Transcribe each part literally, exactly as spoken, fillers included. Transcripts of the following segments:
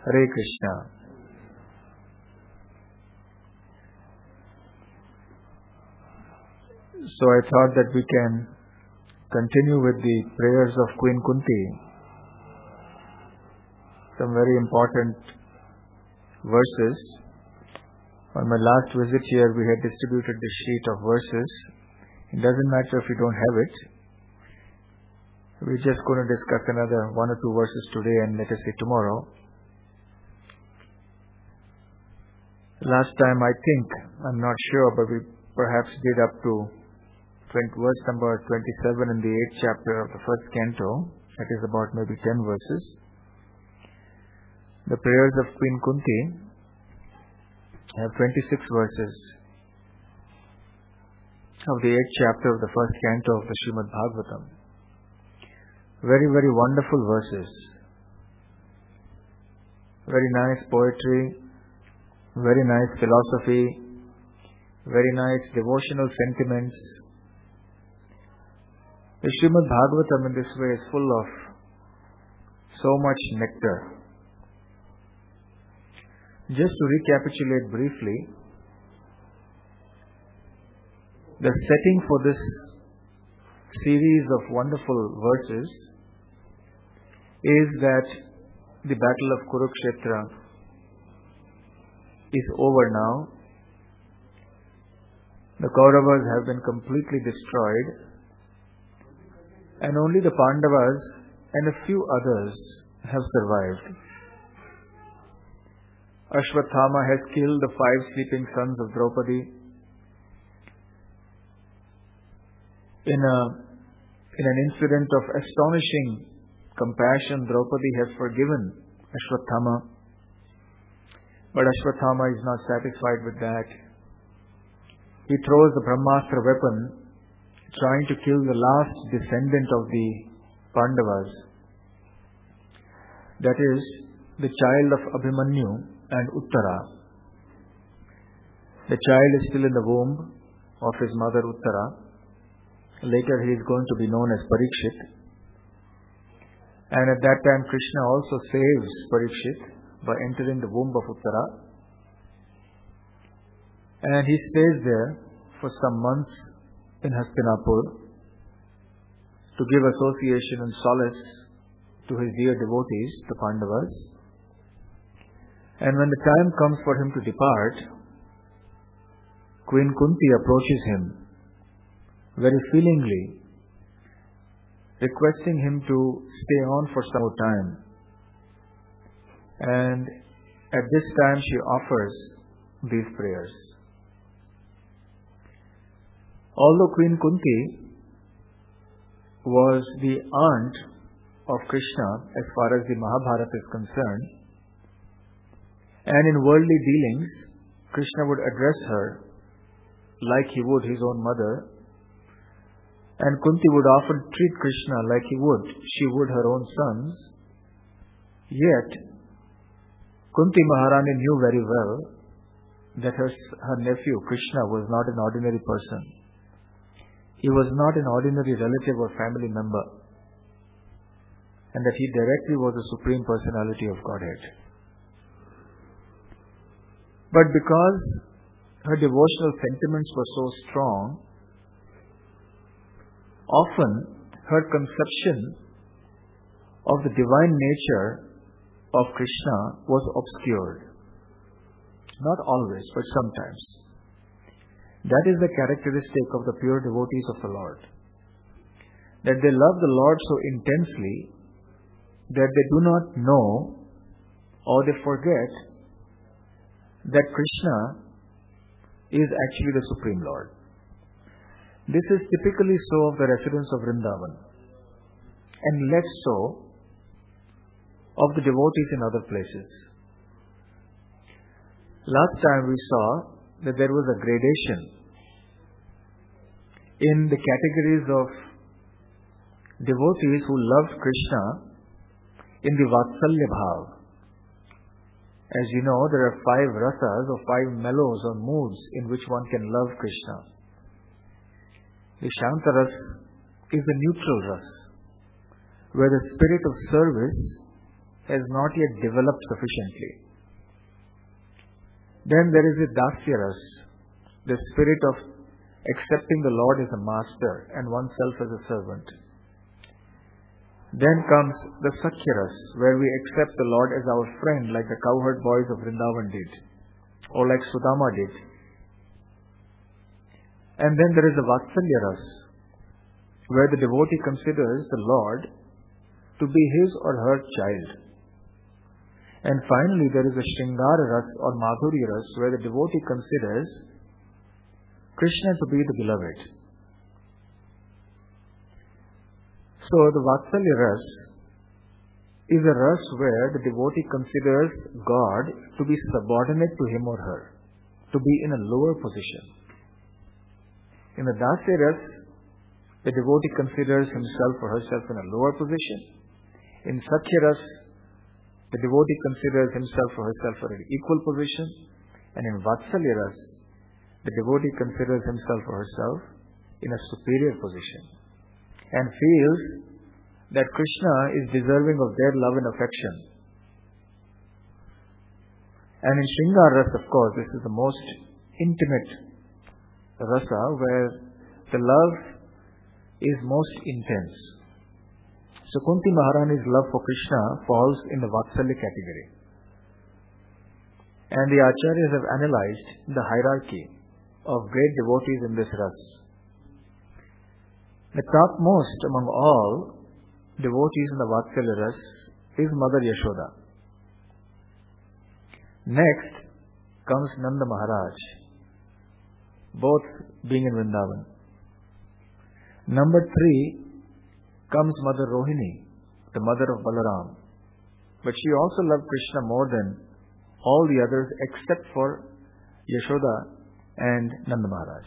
Hare Krishna. So I thought that we can continue with the prayers of Queen Kunti. Some very important verses. On my last visit here, we had distributed the sheet of verses. It doesn't matter if you don't have it. We're just going to discuss another one or two verses today and let us see tomorrow. Last time, I think, I'm not sure, but we perhaps did up to verse number twenty-seven in the eighth chapter of the first canto. That is about maybe ten verses. The prayers of Queen Kunti have twenty-six verses of the eighth chapter of the first canto of the Srimad Bhagavatam. Very, very wonderful verses. Very nice poetry. Very nice philosophy, very nice devotional sentiments. The Srimad Bhagavatam in this way is full of so much nectar. Just to recapitulate briefly, the setting for this series of wonderful verses is that the battle of Kurukshetra is over now. The Kauravas have been completely destroyed, and only the Pandavas and a few others have survived. Ashwathama has killed the five sleeping sons of Draupadi. In a in an incident of astonishing compassion, Draupadi has forgiven Ashwathama. But Ashwathama is not satisfied with that. He throws the Brahmastra weapon, trying to kill the last descendant of the Pandavas. That is, the child of Abhimanyu and Uttara. The child is still in the womb of his mother Uttara. Later he is going to be known as Parikshit. And at that time Krishna also saves Parikshit by entering the womb of Uttara. And he stays there for some months in Hastinapur to give association and solace to his dear devotees, the Pandavas. And when the time comes for him to depart, Queen Kunti approaches him very feelingly, requesting him to stay on for some more time. And at this time she offers these prayers. Although Queen Kunti was the aunt of Krishna as far as the Mahabharata is concerned, and in worldly dealings, Krishna would address her like he would his own mother, and Kunti would often treat Krishna like he would, she would her own sons, yet Kunti Maharani knew very well that her, her nephew Krishna was not an ordinary person. He was not an ordinary relative or family member, and that he directly was the Supreme Personality of Godhead. But because her devotional sentiments were so strong, often her conception of the divine nature of Krishna was obscured. Not always, but sometimes. That is the characteristic of the pure devotees of the Lord. That they love the Lord so intensely that they do not know or they forget that Krishna is actually the Supreme Lord. This is typically so of the residents of Vrindavan, and less so of the devotees in other places. Last time we saw that there was a gradation in the categories of devotees who loved Krishna in the Vatsalya Bhav. As you know, there are five rasas or five mellows or moods in which one can love Krishna. The Shanta Ras is the neutral ras, where the spirit of service has not yet developed sufficiently. Then there is the Dasya ras, the spirit of accepting the Lord as a master and oneself as a servant. Then comes the Sakhya ras, where we accept the Lord as our friend, like the cowherd boys of Vrindavan did, or like Sudama did. And then there is the Vatsalya ras, where the devotee considers the Lord to be his or her child. And finally, there is the Shringara ras or Madhurya ras, where the devotee considers Krishna to be the beloved. So the Vatsalya ras is a ras where the devotee considers God to be subordinate to him or her, to be in a lower position. In the Dasya ras, the devotee considers himself or herself in a lower position. In Sakhya ras, the devotee considers himself or herself in an equal position. And in Vatsalya ras, the devotee considers himself or herself in a superior position and feels that Krishna is deserving of their love and affection. And in Shringara ras, of course, this is the most intimate rasa, where the love is most intense. So Kunti Maharani's love for Krishna falls in the Vatsalya category. And the Acharyas have analyzed the hierarchy of great devotees in this ras. The topmost among all devotees in the Vatsalya ras is Mother Yashoda. Next comes Nanda Maharaj, both being in Vrindavan. Number three comes Mother Rohini, the mother of Balaram. But she also loved Krishna more than all the others except for Yashoda and Nanda Maharaj.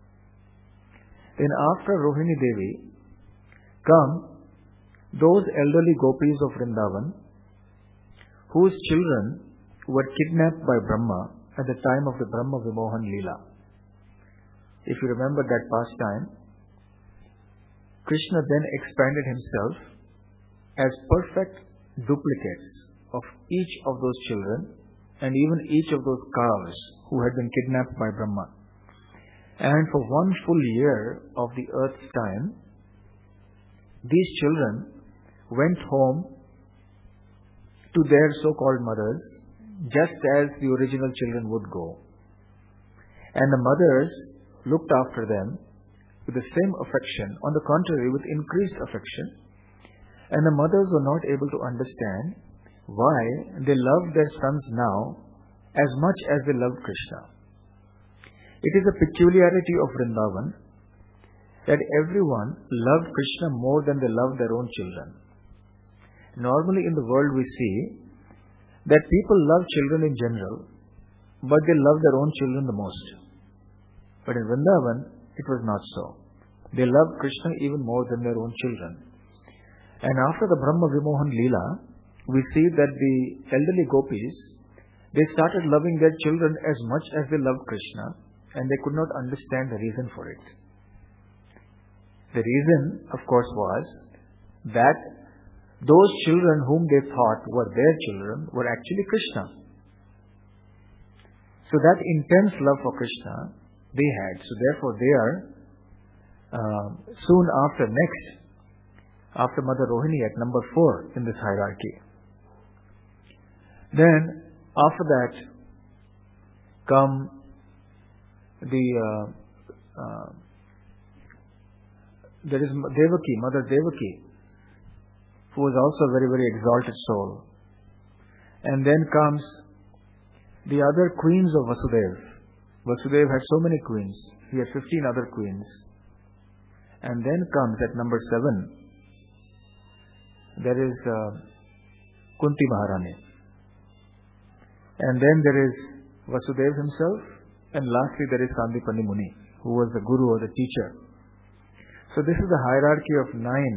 Then after Rohini Devi come those elderly gopis of Vrindavan whose children were kidnapped by Brahma at the time of the Brahma Vimohan Leela. If you remember that pastime, Krishna then expanded himself as perfect duplicates of each of those children and even each of those cows who had been kidnapped by Brahma. And for one full year of the earth's time, these children went home to their so-called mothers just as the original children would go. And the mothers looked after them with the same affection, on the contrary, with increased affection. And the mothers were not able to understand why they loved their sons now as much as they loved Krishna. It is a peculiarity of Vrindavan that everyone loved Krishna more than they loved their own children. Normally in the world we see that people love children in general, but they love their own children the most. But in Vrindavan, it was not so. They loved Krishna even more than their own children. And after the Brahma Vimohan Leela, we see that the elderly gopis, they started loving their children as much as they loved Krishna, and they could not understand the reason for it. The reason, of course, was that those children whom they thought were their children were actually Krishna. So that intense love for Krishna they had. So therefore they are uh, soon after, next, after Mother Rohini at number four in this hierarchy. Then after that come the uh, uh, there is Devaki, Mother Devaki, who was also a very, very exalted soul. And then comes the other queens of Vasudeva. Vasudeva had so many queens. He had fifteen other queens. And then comes at number seven, there is uh, Kunti Maharani. And then there is Vasudeva himself. And lastly there is Sandipani Muni, who was the guru or the teacher. So this is the hierarchy of nine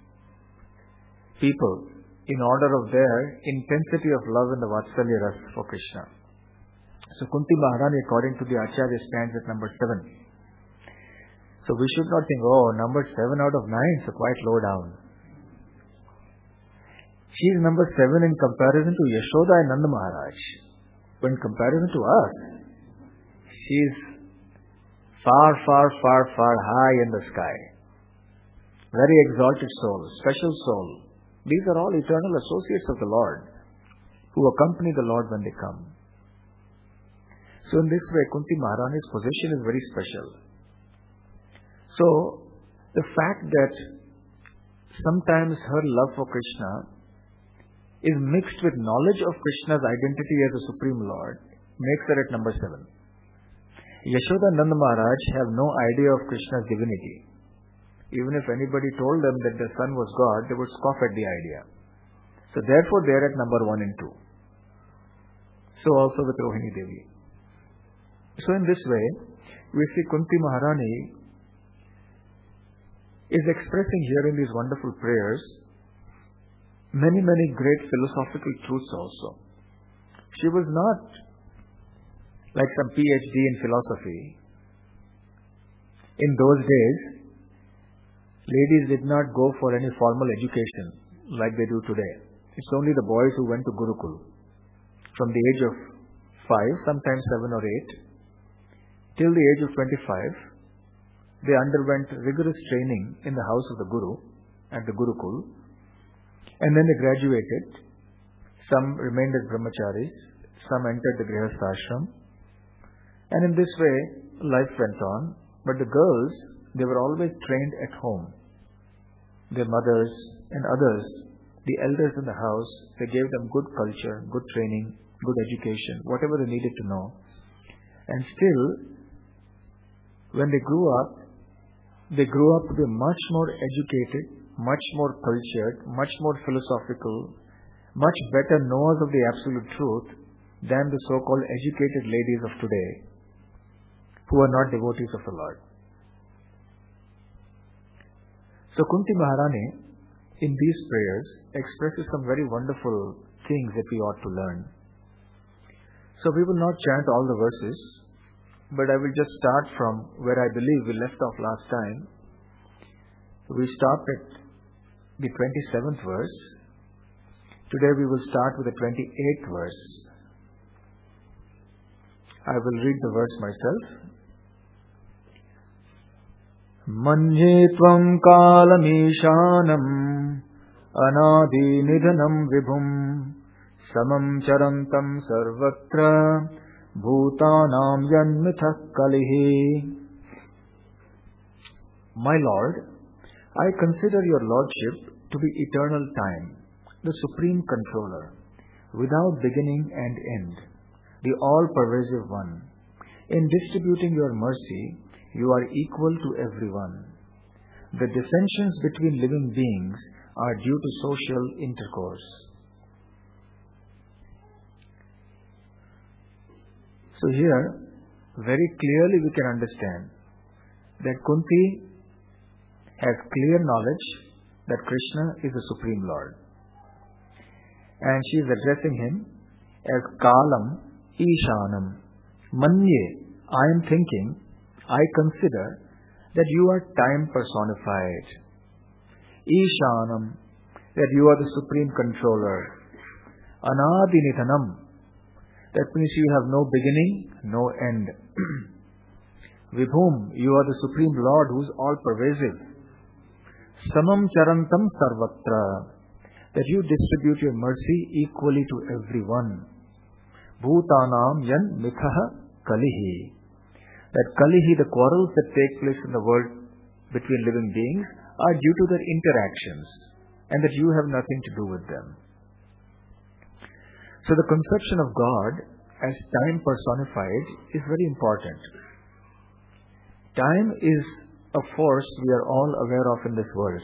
people in order of their intensity of love in the Vatsalya ras for Krishna. So Kunti Maharani, according to the Acharya, stands at number seven. So we should not think, oh, number seven out of nine, so quite low down. She is number seven in comparison to Yashoda and Nanda Maharaj. But in comparison to us, she is far, far, far, far high in the sky. Very exalted soul, special soul. These are all eternal associates of the Lord who accompany the Lord when they come. So in this way, Kunti Maharani's position is very special. So, the fact that sometimes her love for Krishna is mixed with knowledge of Krishna's identity as the Supreme Lord makes her at number seven. Yashoda and Nanda Maharaj have no idea of Krishna's divinity. Even if anybody told them that the son was God, they would scoff at the idea. So therefore they are at number one and two. So also with Rohini Devi. So in this way, we see Kunti Maharani is expressing here in these wonderful prayers many, many great philosophical truths also. She was not like some P H D in philosophy. In those days, ladies did not go for any formal education like they do today. It's only the boys who went to Gurukul. From the age of five, sometimes seven or eight, till the age of twenty-five, they underwent rigorous training in the house of the Guru at the Gurukul, and then they graduated. Some remained as brahmacharis, some entered the Grihastha ashram, and in this way life went on. But the girls, they were always trained at home. Their mothers and others, the elders in the house, they gave them good culture, good training, good education, whatever they needed to know. And still, when they grew up, they grew up to be much more educated, much more cultured, much more philosophical, much better knowers of the absolute truth than the so-called educated ladies of today, who are not devotees of the Lord. So Kunti Maharani, in these prayers, expresses some very wonderful things that we ought to learn. So we will not chant all the verses, but I will just start from where I believe we left off last time. We stopped at the twenty-seventh verse. Today we will start with the twenty-eighth verse. I will read the verse myself. Manye tvam kalameshanam anadi nidhanam vibhum samam charantam sarvatra bhutanam yanmithak kalihi. My Lord, I consider your Lordship to be eternal time, the supreme controller, without beginning and end, the all-pervasive one. In distributing your mercy, you are equal to everyone. The dissensions between living beings are due to social intercourse. So here, very clearly we can understand that Kunti has clear knowledge that Krishna is the Supreme Lord. And she is addressing him as Kalam Ishanam. Manye, I am thinking, I consider that you are time personified. Ishanam, that you are the Supreme Controller. Anadinithanam, that means you have no beginning, no end. Vibhum, you are the Supreme Lord who is all-pervasive. Samam charantam sarvatra, that you distribute your mercy equally to everyone. Bhutanam yan mithaha kalihi, that kalihi, the quarrels that take place in the world between living beings, are due to their interactions, and that you have nothing to do with them. So the conception of God as time personified is very important. Time is a force we are all aware of in this world.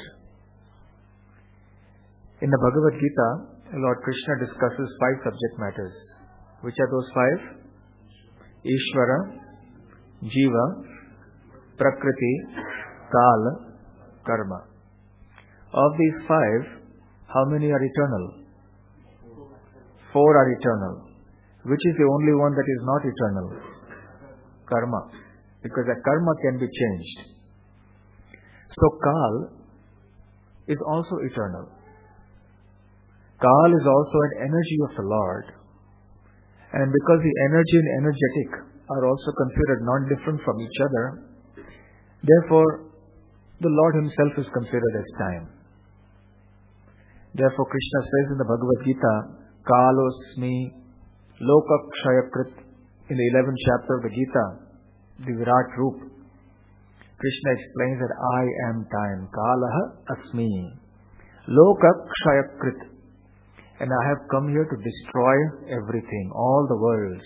In the Bhagavad Gita, Lord Krishna discusses five subject matters. Which are those five? Ishvara, Jiva, Prakriti, Kala, Karma. Of these five, how many are eternal? Four are eternal. Which is the only one that is not eternal? Karma. Because the karma can be changed. So Kal is also eternal. Kal is also an energy of the Lord. And because the energy and energetic are also considered non-different from each other, therefore, the Lord Himself is considered as time. Therefore, Krishna says in the Bhagavad Gita, Kalosmi Lokakshayakrit, in the eleventh chapter of the Gita, the Virat Roop, Krishna explains that I am time. Kalaha asmi Lokakshayakrit. And I have come here to destroy everything, all the worlds.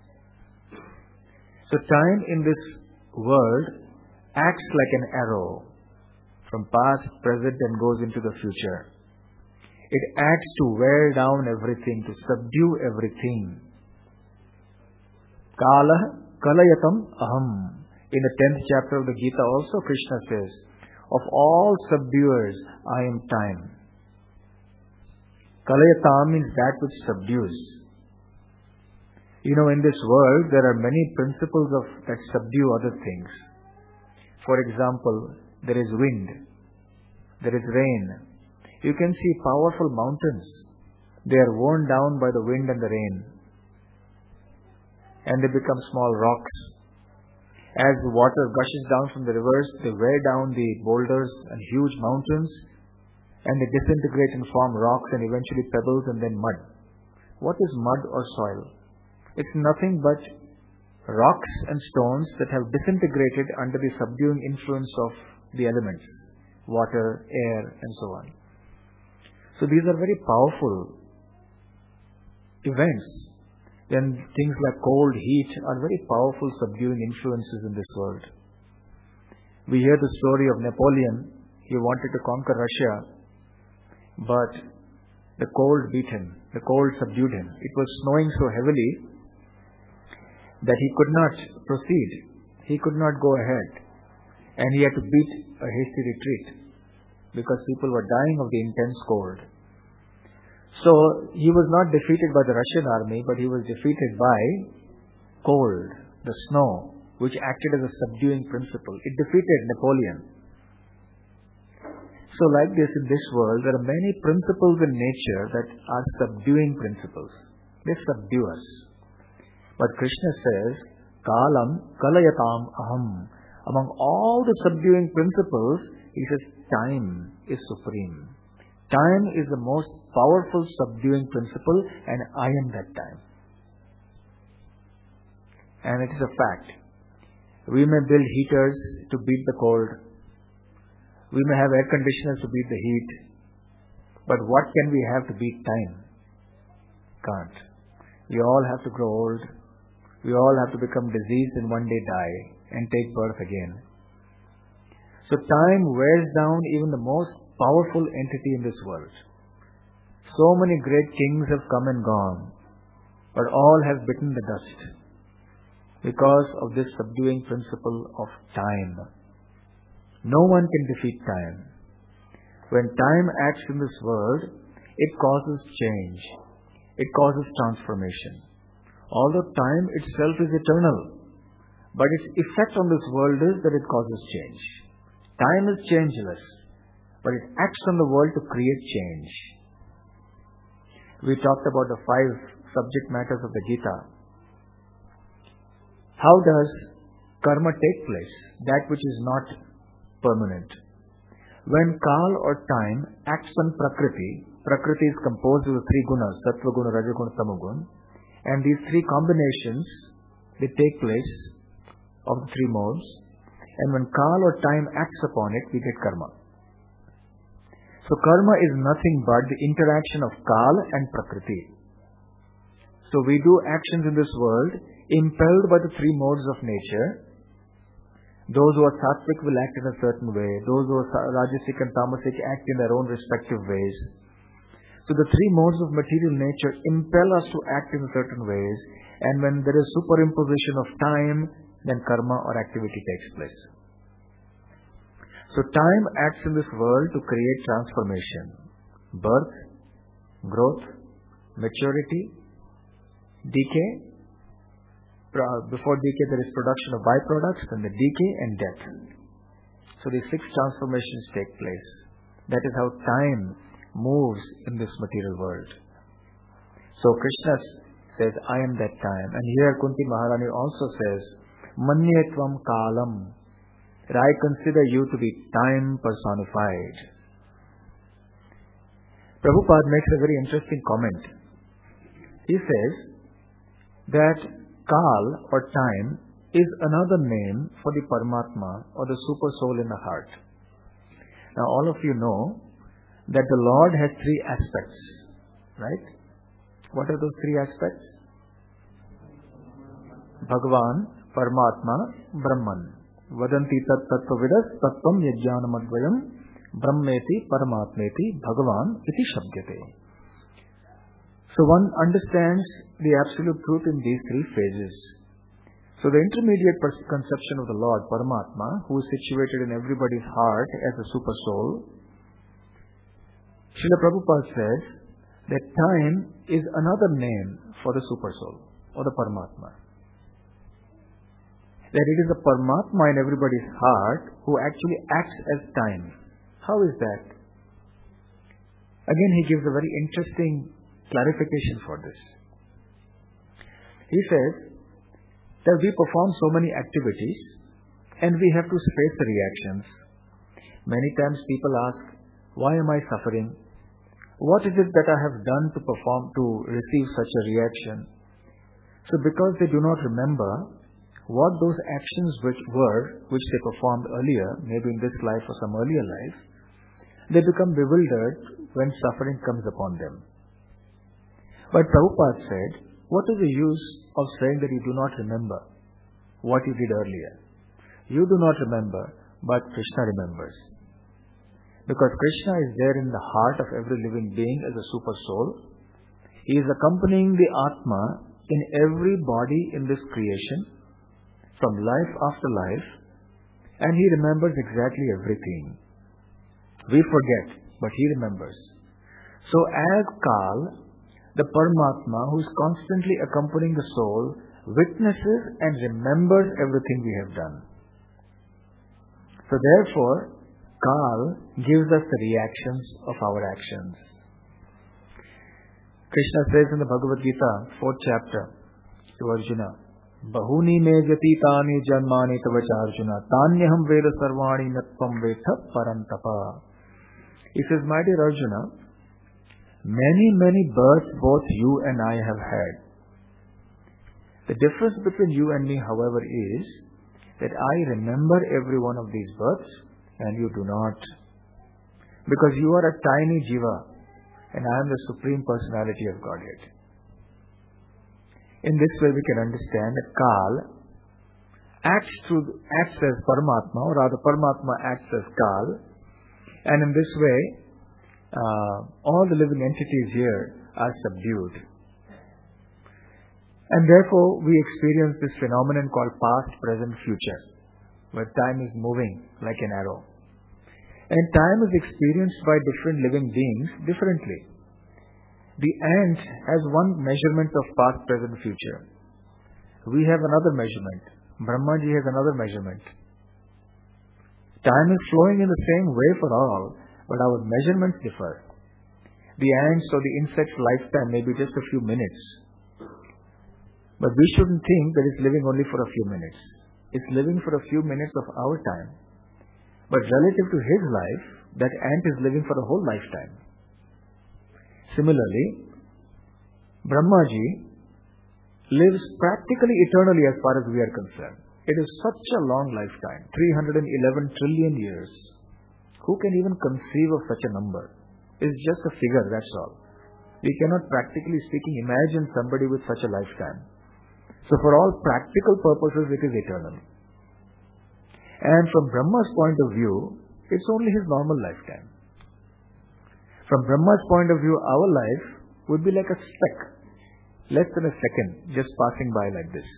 So time in this world acts like an arrow from past, present and goes into the future. It acts to wear down everything, to subdue everything. Kala kalayatam aham. In the tenth chapter of the Gita also Krishna says, of all subduers, I am time. Kalayata means that which subdues. You know, in this world, there are many principles of that subdue other things. For example, there is wind. There is rain. You can see powerful mountains. They are worn down by the wind and the rain. And they become small rocks. As the water gushes down from the rivers, they wear down the boulders and huge mountains. And they disintegrate and form rocks and eventually pebbles and then mud. What is mud or soil? It's nothing but rocks and stones that have disintegrated under the subduing influence of the elements, water, air, and so on. So these are very powerful events. And things like cold, heat are very powerful subduing influences in this world. We hear the story of Napoleon. He wanted to conquer Russia. But the cold beat him. The cold subdued him. It was snowing so heavily that he could not proceed. He could not go ahead. And he had to beat a hasty retreat because people were dying of the intense cold. So he was not defeated by the Russian army, but he was defeated by cold, the snow, which acted as a subduing principle. It defeated Napoleon. So like this, in this world, there are many principles in nature that are subduing principles. They subdue us. But Krishna says, Kalam kalayatam aham. Among all the subduing principles, he says, time is supreme. Time is the most powerful subduing principle, and I am that time. And it is a fact. We may build heaters to beat the cold. We may have air conditioners to beat the heat. But what can we have to beat time? Can't. We all have to grow old. We all have to become diseased and one day die and take birth again. So time wears down even the most powerful entity in this world. So many great kings have come and gone, but all have bitten the dust because of this subduing principle of time. No one can defeat time. When time acts in this world, it causes change. It causes transformation. Although time itself is eternal, but its effect on this world is that it causes change. Time is changeless, but it acts on the world to create change. We talked about the five subject matters of the Gita. How does karma take place? That which is not permanent. When Kal or time acts on Prakriti, Prakriti is composed of the three gunas, Sattva guna, Raja guna, Tama guna, and these three combinations, they take place of the three modes, and when Kal or time acts upon it, we get karma. So karma is nothing but the interaction of Kal and Prakriti. So we do actions in this world impelled by the three modes of nature. Those who are sattvic will act in a certain way. Those who are rajasic and tamasic act in their own respective ways. So the three modes of material nature impel us to act in certain ways. And when there is superimposition of time, then karma or activity takes place. So time acts in this world to create transformation. Birth, growth, maturity, decay. Before decay there is production of byproducts, then the decay and death. So these six transformations take place. That is how time moves in this material world. So Krishna says, I am that time. And here Kunti Maharani also says, Manyetvam Kalam, that I consider you to be time personified. Prabhupada makes a very interesting comment. He says that Kal or time is another name for the Paramatma or the super soul in the heart. Now all of you know that the Lord has three aspects, right? What are those three aspects? Bhagavan, Paramatma, Brahman. Vadanti tat tattvavidas tattvam yajnanamadvayam brahmeti paramatmeti bhagavan iti shabdyate. So one understands the absolute truth in these three phases. So the intermediate conception of the Lord, Paramatma, who is situated in everybody's heart as a super soul, Srila Prabhupada says that time is another name for the super soul or the Paramatma. That it is a Paramatma in everybody's heart who actually acts as time. How is that? Again, he gives a very interesting clarification for this. He says that we perform so many activities and we have to face the reactions. Many times people ask, why am I suffering? What is it that I have done to perform, to receive such a reaction? So because they do not remember what those actions which were, which they performed earlier, maybe in this life or some earlier life, they become bewildered when suffering comes upon them. But Prabhupada said, what is the use of saying that you do not remember what you did earlier? You do not remember, but Krishna remembers. Because Krishna is there in the heart of every living being as a super soul. He is accompanying the Atma in every body in this creation, from life after life, and he remembers exactly everything. We forget, but he remembers. So as Kal, the Paramatma who is constantly accompanying the soul, witnesses and remembers everything we have done. So therefore, Kal gives us the reactions of our actions. Krishna says in the Bhagavad Gita, fourth chapter, to Arjuna, Bahuni me jatitani janmani tavacha Arjuna, tanyaham veda sarvani natvam vetha parantapa. He says, my dear Arjuna, many, many births both you and I have had. The difference between you and me, however, is that I remember every one of these births and you do not. Because you are a tiny jiva and I am the Supreme Personality of Godhead. In this way we can understand that Kal acts through acts as Paramatma, or rather Paramatma acts as Kal, and in this way uh, all the living entities here are subdued. And therefore we experience this phenomenon called past, present, future, where time is moving like an arrow. And time is experienced by different living beings differently. The ant has one measurement of past, present, future. We have another measurement. Brahmaji has another measurement. Time is flowing in the same way for all, but our measurements differ. The ant's or the insect's lifetime may be just a few minutes. But we shouldn't think that it's living only for a few minutes. It's living for a few minutes of our time. But relative to his life, that ant is living for a whole lifetime. Similarly, Brahmaji lives practically eternally as far as we are concerned. It is such a long lifetime, three hundred eleven trillion years. Who can even conceive of such a number? It's just a figure, that's all. We cannot, practically speaking, imagine somebody with such a lifetime. So for all practical purposes, it is eternal. And from Brahma's point of view, it's only his normal lifetime. From Brahma's point of view, our life would be like a speck, less than a second, just passing by like this.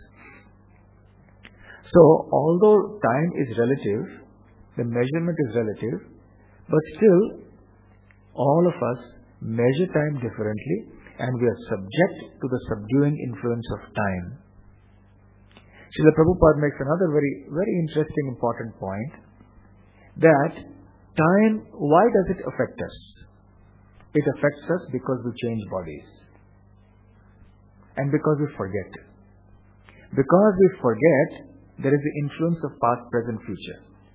So, although time is relative, the measurement is relative, but still, all of us measure time differently and we are subject to the subduing influence of time. Srila Prabhupada makes another very, very interesting, important point, that time, why does it affect us? It affects us because we change bodies. And because we forget. Because we forget, there is the influence of past, present, future.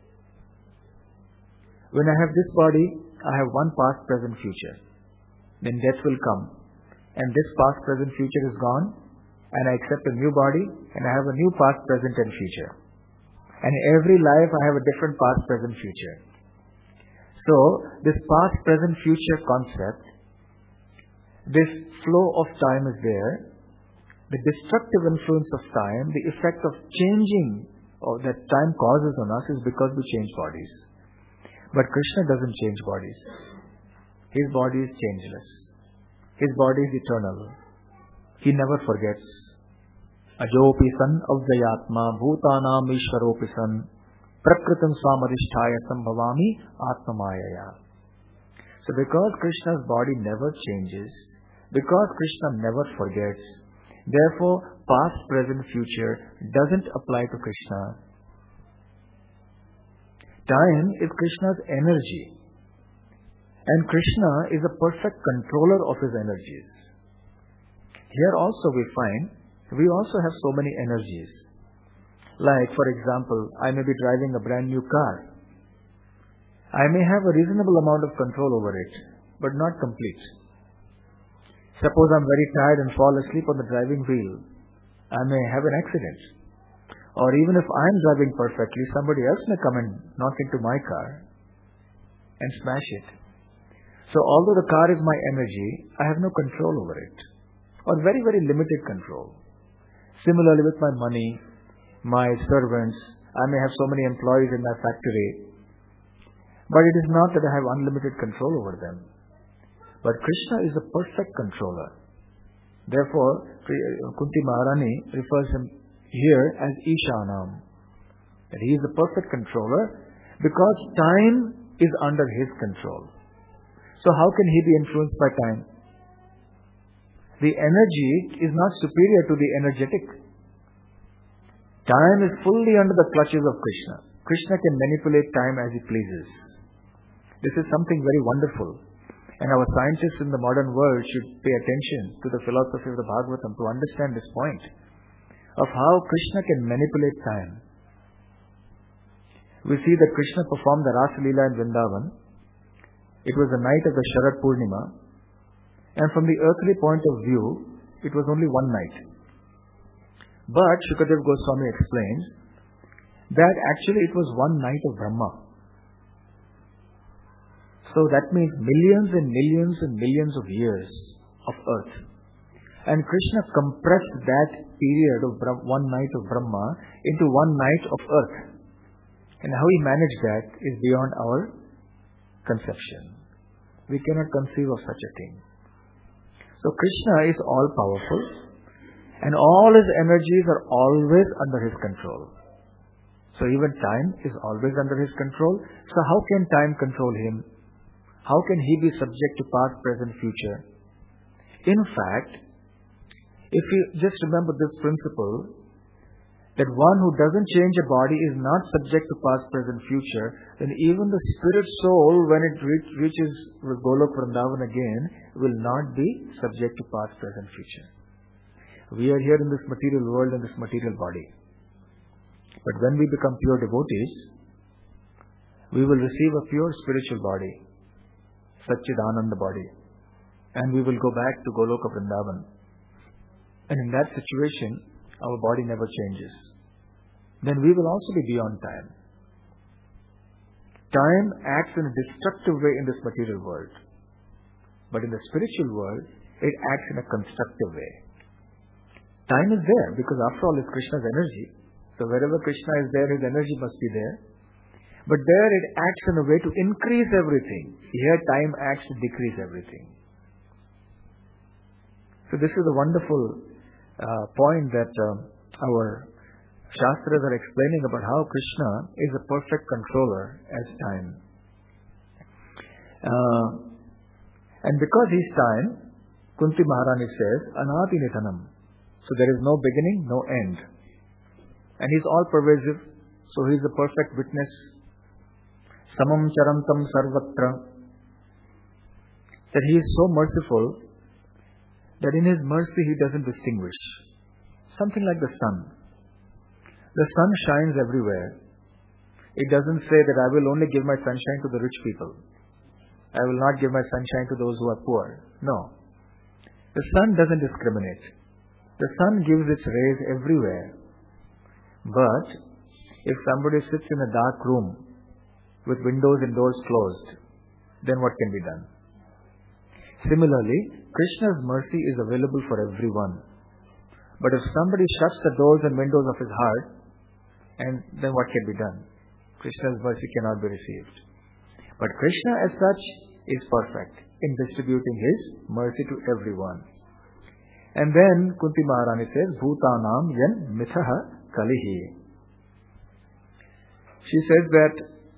When I have this body, I have one past, present, future. Then death will come. And this past, present, future is gone. And I accept a new body. And I have a new past, present, and future. And in every life, I have a different past, present, future. So, this past, present, future concept, this flow of time is there. The destructive influence of time, the effect of changing or that time causes on us is because we change bodies. But Krishna doesn't change bodies. His body is changeless. His body is eternal. He never forgets. Ajopi san avjayatma bhutanam ishvaropi san prakritam swamadhisthaya sambhavami atmamayaya. So because Krishna's body never changes, because Krishna never forgets, therefore past, present, future doesn't apply to Krishna. Time is Krishna's energy. And Krishna is a perfect controller of his energies. Here also we find, we also have so many energies. Like, for example, I may be driving a brand new car. I may have a reasonable amount of control over it, but not complete. Suppose I'm very tired and fall asleep on the driving wheel. I may have an accident. Or even if I'm driving perfectly, somebody else may come and knock into my car and smash it. So although the car is my energy, I have no control over it. Or very, very limited control. Similarly with my money, my servants, I may have so many employees in my factory. But it is not that I have unlimited control over them. But Krishna is a perfect controller. Therefore, Kunti Maharani refers him here as Ishanam. That he is a perfect controller because time is under his control. So how can he be influenced by time? The energy is not superior to the energetic. Time is fully under the clutches of Krishna. Krishna can manipulate time as he pleases. This is something very wonderful. And our scientists in the modern world should pay attention to the philosophy of the Bhagavatam to understand this point of how Krishna can manipulate time. We see that Krishna performed the Rasa Leela in Vrindavan. It was the night of the Sharad Purnima. And from the earthly point of view, it was only one night. But Shukadev Goswami explains that actually it was one night of Brahma. So that means millions and millions and millions of years of earth. And Krishna compressed that period of one night of Brahma into one night of earth. And how he managed that is beyond our conception. We cannot conceive of such a thing. So Krishna is all powerful and all his energies are always under his control. So even time is always under his control. So how can time control him? How can he be subject to past, present, future? In fact, if you just remember this principle, that one who doesn't change a body is not subject to past, present, future, then even the spirit soul, when it reach, reaches Golok Vrindavan again, will not be subject to past, present, future. We are here in this material world and this material body. But when we become pure devotees, we will receive a pure spiritual body, Satchidananda body, and we will go back to Goloka Vrindavan. And in that situation, our body never changes. Then we will also be beyond time. Time acts in a destructive way in this material world. But in the spiritual world, it acts in a constructive way. Time is there because after all it's Krishna's energy. So wherever Krishna is there, his energy must be there. But there it acts in a way to increase everything. Here time acts to decrease everything. So this is a wonderful uh, point that uh, our Shastras are explaining about how Krishna is a perfect controller as time. Uh, and because he's time, Kunti Maharani says, Anati Nithanam. So there is no beginning, no end. And he's all pervasive, so he's a perfect witness. Samam charantam sarvatra. that He is so merciful that in His mercy He doesn't distinguish. Something like the sun. The sun shines everywhere. It doesn't say that I will only give my sunshine to the rich people. I will not give my sunshine to those who are poor. No. The sun doesn't discriminate. The sun gives its rays everywhere. But if somebody sits in a dark room with windows and doors closed, then what can be done? Similarly, Krishna's mercy is available for everyone. But if somebody shuts the doors and windows of his heart, and then what can be done? Krishna's mercy cannot be received. But Krishna as such is perfect in distributing His mercy to everyone. And then Kunti Maharani says, Bhutanam yan mithaha kalihi. She says that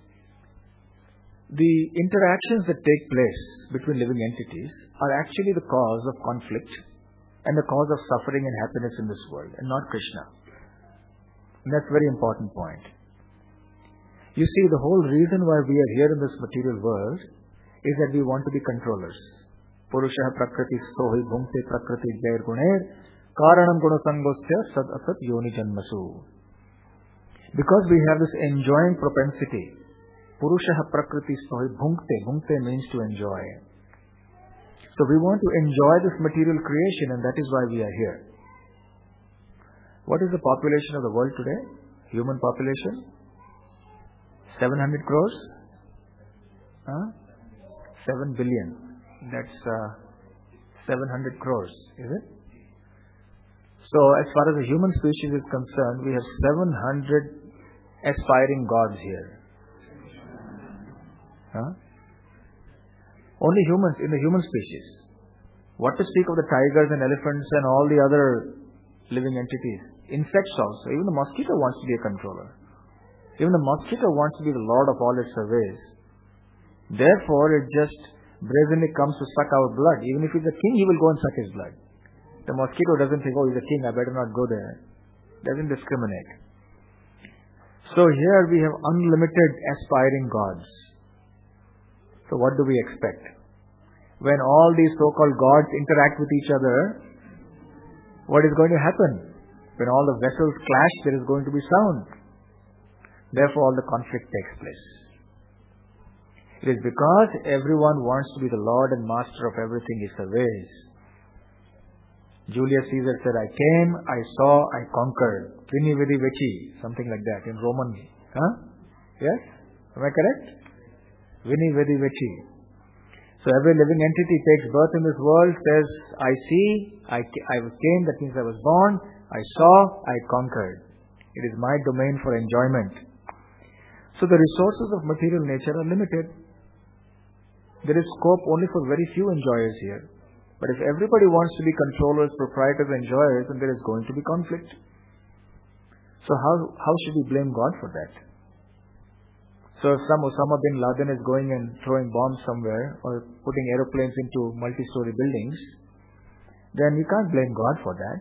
the interactions that take place between living entities are actually the cause of conflict and the cause of suffering and happiness in this world, and not Krishna. And that's a very important point. You see, the whole reason why we are here in this material world is that we want to be controllers. Purusha prakriti stohi bhumte prakriti jair guner karanam gunasangosya sad asat yoni janmasu. Because we have this enjoying propensity. Purusha prakriti stohi bhumte. Bhumte means to enjoy. So we want to enjoy this material creation, and that is why we are here. What is the population of the world today? Human population? seven hundred crores? Huh? seven billion. That's uh, seven hundred crores, is it? So as far as the human species is concerned, we have seven hundred aspiring gods here. Huh? Only humans, in the human species. What to speak of the tigers and elephants and all the other living entities. Insects also. Even the mosquito wants to be a controller. Even the mosquito wants to be the lord of all its surveys. Therefore, it just brazenly comes to suck our blood. Even if he's a king, he will go and suck his blood. The mosquito doesn't think, oh, he's a king, I better not go there. Doesn't discriminate. So here we have unlimited aspiring gods. So what do we expect? When all these so-called gods interact with each other, what is going to happen? When all the vessels clash, there is going to be sound. Therefore, all the conflict takes place. It is because everyone wants to be the Lord and Master of everything he surveys. Julius Caesar said, I came, I saw, I conquered. Vini vidi vici, something like that in Roman. Huh? Yes? Am I correct? Vini vidi vici. So every living entity takes birth in this world, says, I see, I, I came, that means I was born, I saw, I conquered. It is my domain for enjoyment. So the resources of material nature are limited. There is scope only for very few enjoyers here. But if everybody wants to be controllers, proprietors, enjoyers, then there is going to be conflict. So how, how should we blame God for that? So if some Osama bin Laden is going and throwing bombs somewhere or putting aeroplanes into multi-story buildings, then you can't blame God for that.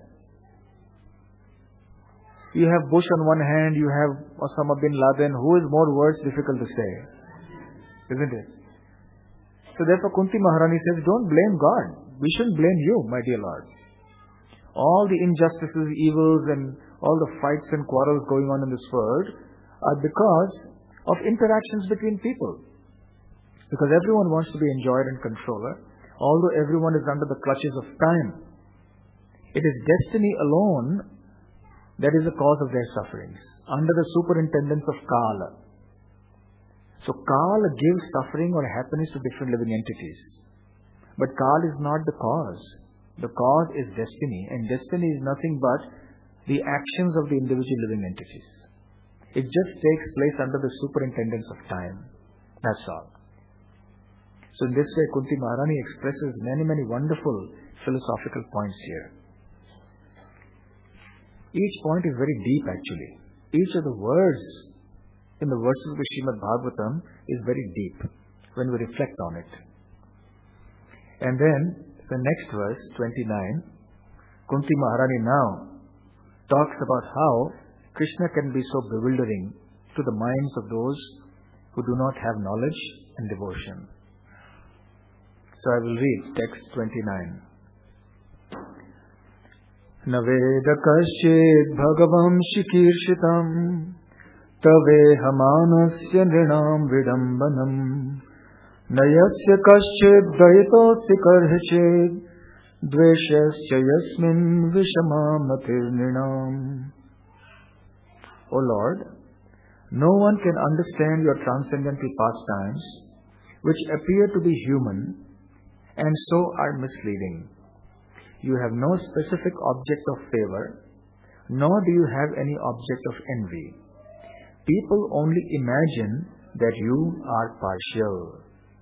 You have Bush on one hand, you have Osama bin Laden. Who is more worse? Difficult to say. Isn't it? So therefore Kunti Maharani says, don't blame God. We shouldn't blame you, my dear Lord. All the injustices, evils and all the fights and quarrels going on in this world are because of interactions between people. Because everyone wants to be enjoyed and controller, although everyone is under the clutches of time. It is destiny alone that is the cause of their sufferings, under the superintendence of Kala. So Kala gives suffering or happiness to different living entities. But Kala is not the cause. The cause is destiny, and destiny is nothing but the actions of the individual living entities. It just takes place under the superintendence of time. That's all. So in this way, Kunti Maharani expresses many, many wonderful philosophical points here. Each point is very deep actually. Each of the words in the verses of the Srimad Bhagavatam is very deep when we reflect on it. And then the next verse, twenty-nine, Kunti Maharani now talks about how Krishna can be so bewildering to the minds of those who do not have knowledge and devotion. So I will read text twenty-nine. Naveda kaschid bhagavam shikirshitam tavehamanasya nrinam vidambanam nayasya kaschid dayitosya karhachid dveshasya yasmin vishamamatir nrinam. O Lord, no one can understand your transcendental pastimes, which appear to be human and so are misleading. You have no specific object of favor, nor do you have any object of envy. People only imagine that you are partial.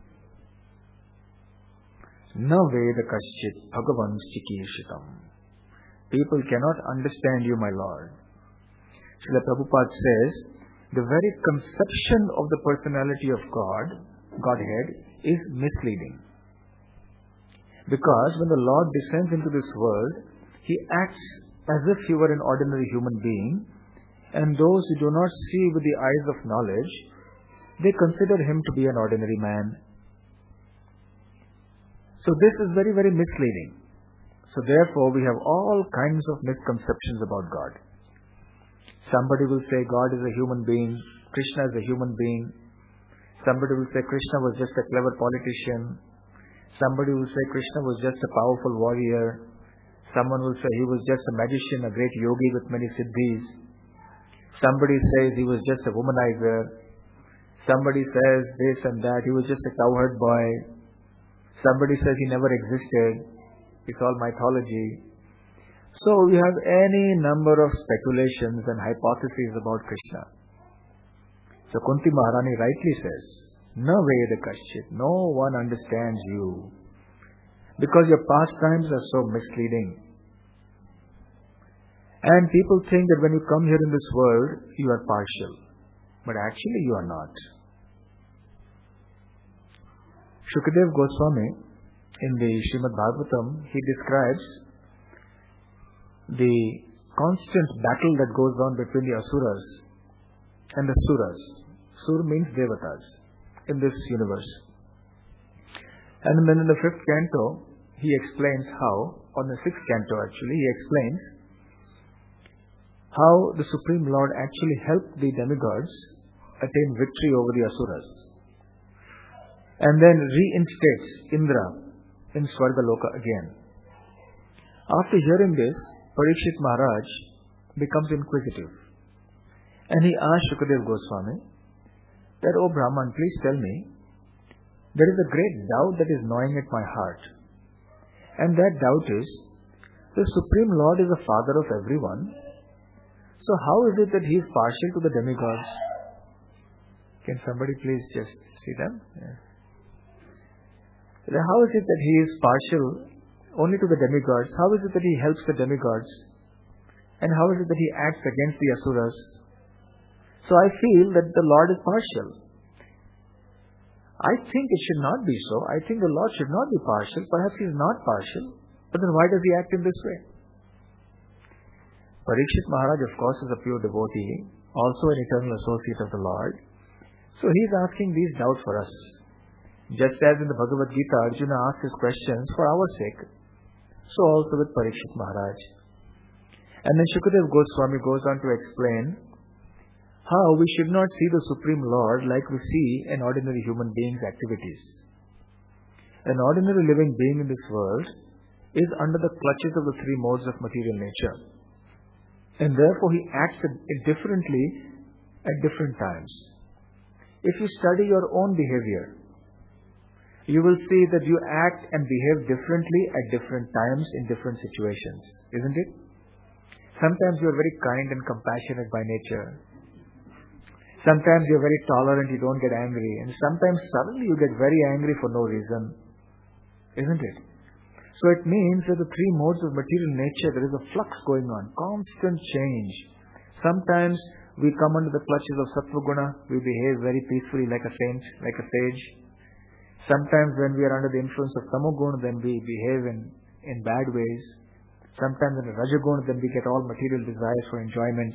Na veda kaschit bhagavan chikishitam. People cannot understand you, my Lord. Srila Prabhupada says, the very conception of the personality of God, Godhead, is misleading. Because when the Lord descends into this world, He acts as if He were an ordinary human being, and those who do not see with the eyes of knowledge, they consider Him to be an ordinary man. So this is very, very misleading. So therefore we have all kinds of misconceptions about God. Somebody will say God is a human being, Krishna is a human being. Somebody will say Krishna was just a clever politician. Somebody will say Krishna was just a powerful warrior. Someone will say he was just a magician, a great yogi with many siddhis. Somebody says he was just a womanizer. Somebody says this and that. He was just a cowherd boy. Somebody says he never existed. It's all mythology. So we have any number of speculations and hypotheses about Krishna. So Kunti Maharani rightly says, Na veda kaschit, no one understands you, because your pastimes are so misleading. And people think that when you come here in this world, you are partial. But actually you are not. Shukadev Goswami, in the Srimad Bhagavatam, he describes the constant battle that goes on between the Asuras and the Suras. Sur means Devatas in this universe. And then in the fifth canto, he explains how, on the sixth canto actually, he explains how the Supreme Lord actually helped the demigods attain victory over the Asuras. And then reinstates Indra in Swargaloka again. After hearing this, Parikshit Maharaj becomes inquisitive. And he asked Shukadev Goswami that, O Brahman, please tell me, there is a great doubt that is gnawing at my heart. And that doubt is, the Supreme Lord is the Father of everyone. So how is it that He is partial to the demigods? Can somebody please just see them? Yeah. How is it that He is partial only to the demigods? How is it that He helps the demigods? And how is it that He acts against the Asuras? So I feel that the Lord is partial. I think it should not be so. I think the Lord should not be partial. Perhaps He is not partial. But then why does He act in this way? Parikshit Maharaj, of course, is a pure devotee, also an eternal associate of the Lord. So he is asking these doubts for us. Just as in the Bhagavad Gita, Arjuna asks his questions for our sake, so also with Parikshit Maharaj. And then Shukadev Goswami goes on to explain how we should not see the Supreme Lord like we see an ordinary human being's activities. An ordinary living being in this world is under the clutches of the three modes of material nature. And therefore he acts differently at different times. If you study your own behavior, you will see that you act and behave differently at different times in different situations, isn't it? Sometimes you are very kind and compassionate by nature. Sometimes you are very tolerant, you don't get angry. And sometimes suddenly you get very angry for no reason, isn't it? So it means that the three modes of material nature, there is a flux going on, constant change. Sometimes we come under the clutches of Sattva Guna, we behave very peacefully like a saint, like a sage. Sometimes when we are under the influence of Tamoguna, then we behave in, in bad ways. Sometimes in the Rajaguna, then we get all material desires for enjoyment.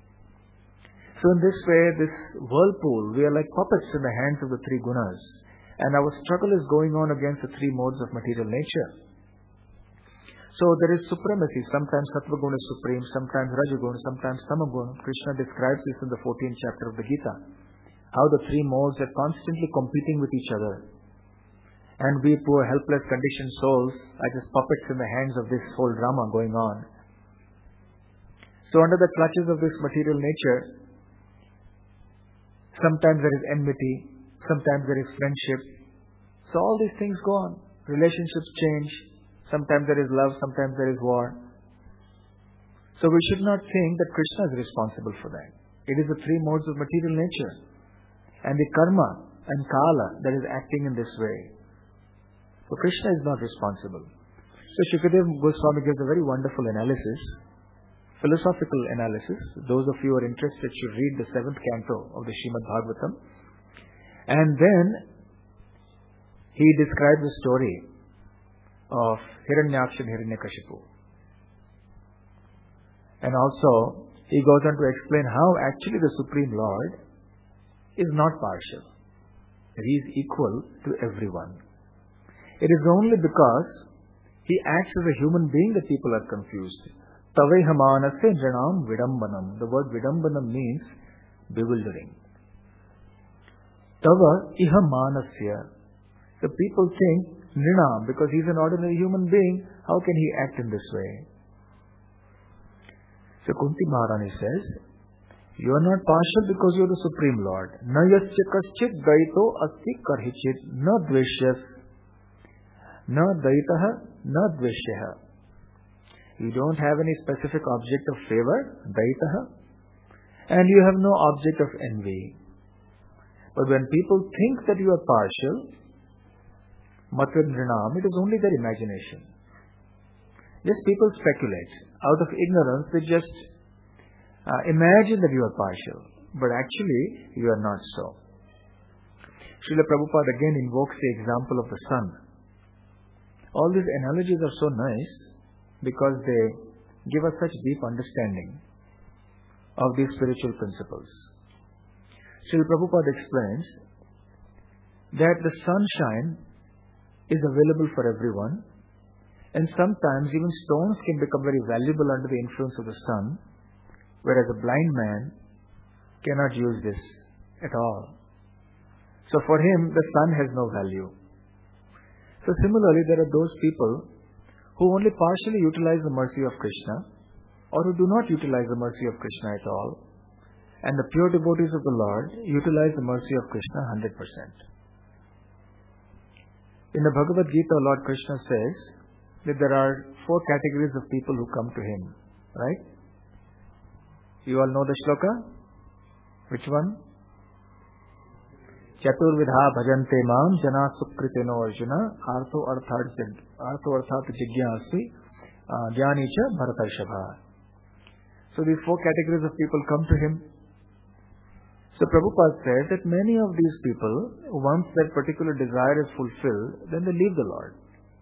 So in this way, this whirlpool, we are like puppets in the hands of the three gunas. And our struggle is going on against the three modes of material nature. So there is supremacy. Sometimes Sattva Guna is supreme, sometimes Rajaguna, sometimes Tamaguna. Krishna describes this in the fourteenth chapter of the Gita. How the three modes are constantly competing with each other. And we poor helpless conditioned souls are just puppets in the hands of this whole drama going on. So under the clutches of this material nature, sometimes there is enmity, sometimes there is friendship. So all these things go on. Relationships change. Sometimes there is love, sometimes there is war. So we should not think that Krishna is responsible for that. It is the three modes of material nature and the karma and kala that is acting in this way. So Krishna is not responsible. So Shukadeva Goswami gives a very wonderful analysis, philosophical analysis. Those of you who are interested should read the seventh canto of the Srimad Bhagavatam. And then he describes the story of Hiranyaksha and Hiranyakashipu. And also, he goes on to explain how actually the Supreme Lord is not partial. He is equal to everyone. It is only because he acts as a human being that people are confused. Tavaihamanasya nranam vidambanam. The word vidambanam means bewildering. Tava iha manasya. The people think, nrinam, because he is an ordinary human being, how can he act in this way? So Kunti Maharani says, you are not partial because you are the Supreme Lord. Na yasya kaschit daito asti karhichit na dveshyas na daitaha na dveshyaha. You don't have any specific object of favor, daitaha, and you have no object of envy. But when people think that you are partial, matvad nrinam, it is only their imagination. Just people speculate. Out of ignorance, they just uh, imagine that you are partial. But actually, you are not so. Srila Prabhupada again invokes the example of the sun. All these analogies are so nice because they give us such deep understanding of these spiritual principles. Srila Prabhupada explains that the sunshine is available for everyone, and sometimes even stones can become very valuable under the influence of the sun, whereas a blind man cannot use this at all. So for him, the sun has no value. So similarly, there are those people who only partially utilize the mercy of Krishna, or who do not utilize the mercy of Krishna at all, and the pure devotees of the Lord utilize the mercy of Krishna one hundred percent. In the Bhagavad Gita, Lord Krishna says that there are four categories of people who come to Him. Right? You all know the shloka? Which one? Chaturvidha bhajante mam jana sukriteno arjuna artho arthat jigyasi jnani cha bharatarshava. So these four categories of people come to Him. So Prabhupada says that many of these people, once that particular desire is fulfilled, then they leave the Lord.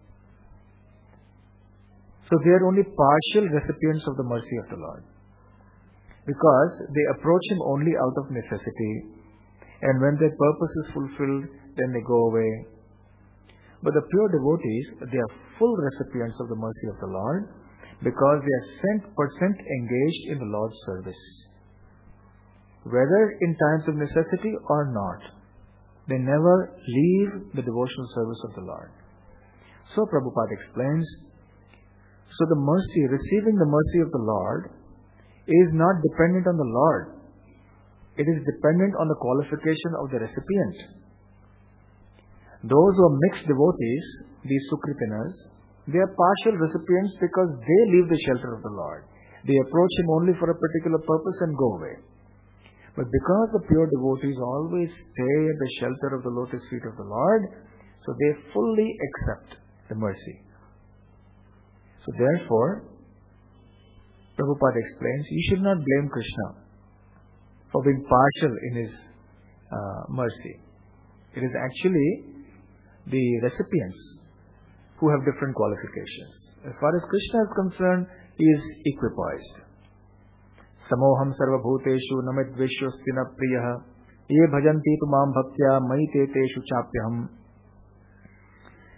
So they are only partial recipients of the mercy of the Lord, because they approach Him only out of necessity, and when their purpose is fulfilled, then they go away. But the pure devotees, they are full recipients of the mercy of the Lord, because they are cent percent engaged in the Lord's service. Whether in times of necessity or not, they never leave the devotional service of the Lord. So Prabhupada explains, so the mercy, receiving the mercy of the Lord, is not dependent on the Lord. It is dependent on the qualification of the recipient. Those who are mixed devotees, these Sukritinas, they are partial recipients because they leave the shelter of the Lord. They approach Him only for a particular purpose and go away. But because the pure devotees always stay at the shelter of the lotus feet of the Lord, so they fully accept the mercy. So therefore, Prabhupada explains, you should not blame Krishna for being partial in His uh, mercy. It is actually the recipients who have different qualifications. As far as Krishna is concerned, He is equipoised. Samoham sarva bhuteshu namedveshyosti na priyaha ye bhajanti tu mam bhaktya mai te teshu chapyaham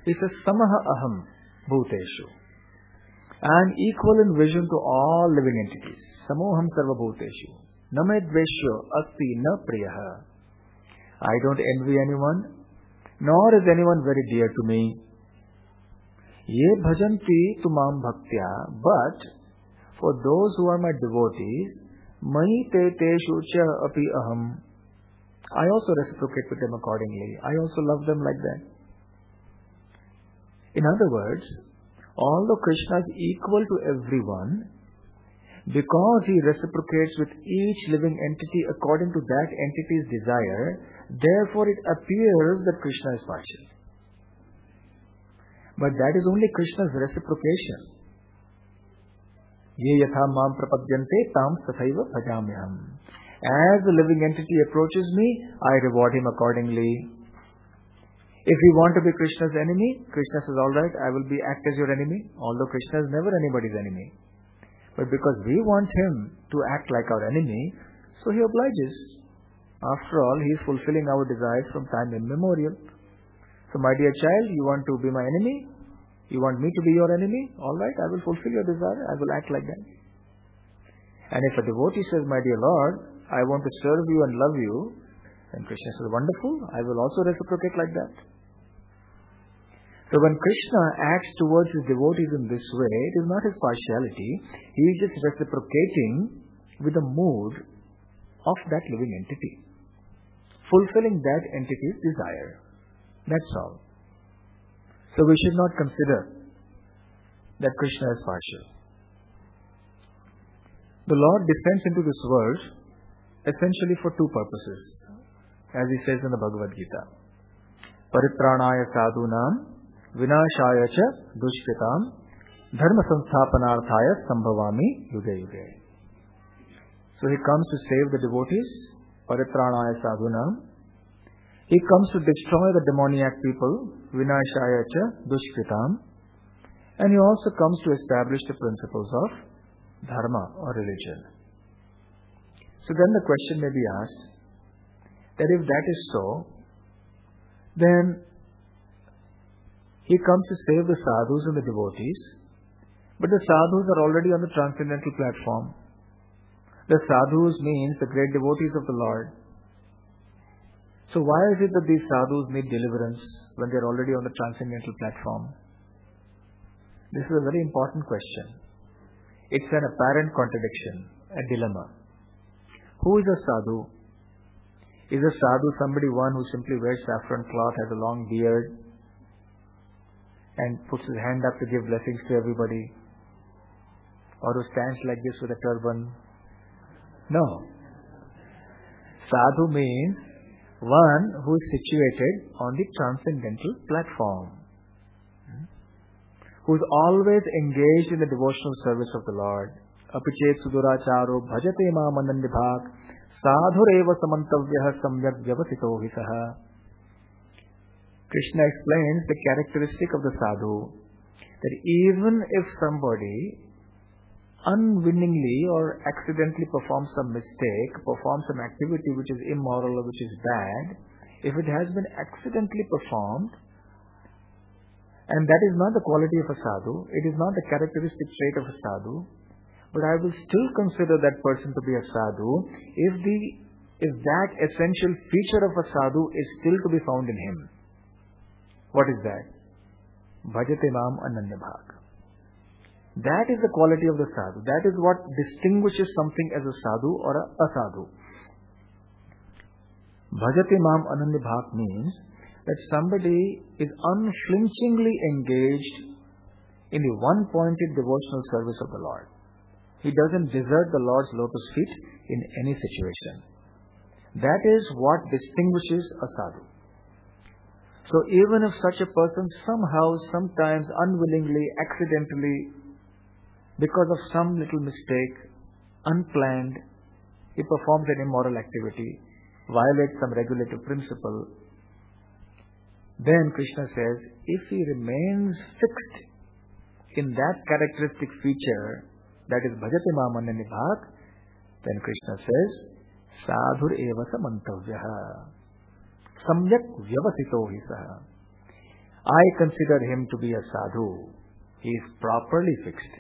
He says, Samaha aham bhuteshu. I am equal in vision to all living entities. Samoham sarva bhuteshu. Name dveshyo asti na priyaha. I don't envy anyone, nor is anyone very dear to me. Ye bhajanti tumam bhaktya, but for those who are my devotees, mani te teshu cha api aham. I also reciprocate with them accordingly. I also love them like that. In other words, although Krishna is equal to everyone, because he reciprocates with each living entity according to that entity's desire, therefore it appears that Krishna is partial. But that is only Krishna's reciprocation. Ye yatha mam prapadyante tam tathaiva bhajamyaham. As the living entity approaches me, I reward him accordingly. If we want to be Krishna's enemy, Krishna says, all right, I will be act as your enemy, although Krishna is never anybody's enemy. But because we want him to act like our enemy, so he obliges. After all, he is fulfilling our desires from time immemorial. So my dear child, you want to be my enemy? You want me to be your enemy? All right, I will fulfill your desire. I will act like that. And if a devotee says, my dear Lord, I want to serve you and love you, then Krishna says, wonderful, I will also reciprocate like that. So when Krishna acts towards his devotees in this way, it is not his partiality. He is just reciprocating with the mood of that living entity, fulfilling that entity's desire. That's all. So we should not consider that Krishna is partial. The Lord descends into this world essentially for two purposes, as he says in the Bhagavad Gita. Paritranaya sadhunam vinashaya cha dushkritam dharma samsthapanarthaya sambhavami yuge yuge. So he comes to save the devotees, paritranaya sadhunam. He comes to destroy the demoniac people, vinashaya cha dushkritam. And he also comes to establish the principles of dharma or religion. So then the question may be asked, that if that is so, then he comes to save the sadhus and the devotees, but the sadhus are already on the transcendental platform. The sadhus means the great devotees of the Lord. So why is it that these sadhus need deliverance when they are already on the transcendental platform? This is a very important question. It's an apparent contradiction, a dilemma. Who is a sadhu? Is a sadhu somebody one who simply wears saffron cloth, has a long beard, and puts his hand up to give blessings to everybody? Or who stands like this with a turban? No. Sadhu means one who is situated on the transcendental platform, who is always engaged in the devotional service of the Lord. Apichet suduracharo bhajate mam anandibhak sadhureva samantavyah samyak vyavasito hisaha. Krishna explains the characteristic of the sadhu, that even if somebody unwillingly or accidentally performs some mistake, performs some activity which is immoral or which is bad, if it has been accidentally performed, and that is not the quality of a sadhu, it is not the characteristic trait of a sadhu, but I will still consider that person to be a sadhu if the if that essential feature of a sadhu is still to be found in him. What is that? Bhajate mam anandibhak. That is the quality of the sadhu. That is what distinguishes something as a sadhu or a asadhu. Bhajate mam anandibhak means that somebody is unflinchingly engaged in the one-pointed devotional service of the Lord. He doesn't desert the Lord's lotus feet in any situation. That is what distinguishes a sadhu. So even if such a person somehow, sometimes unwillingly, accidentally, because of some little mistake, unplanned, he performs an immoral activity, violates some regulative principle, then Krishna says, if he remains fixed in that characteristic feature, that is bhajate mam anandibhak, then Krishna says, sadhur eva samantavyaha samyak vyavasito hisaha. I consider him to be a sadhu. He is properly fixed.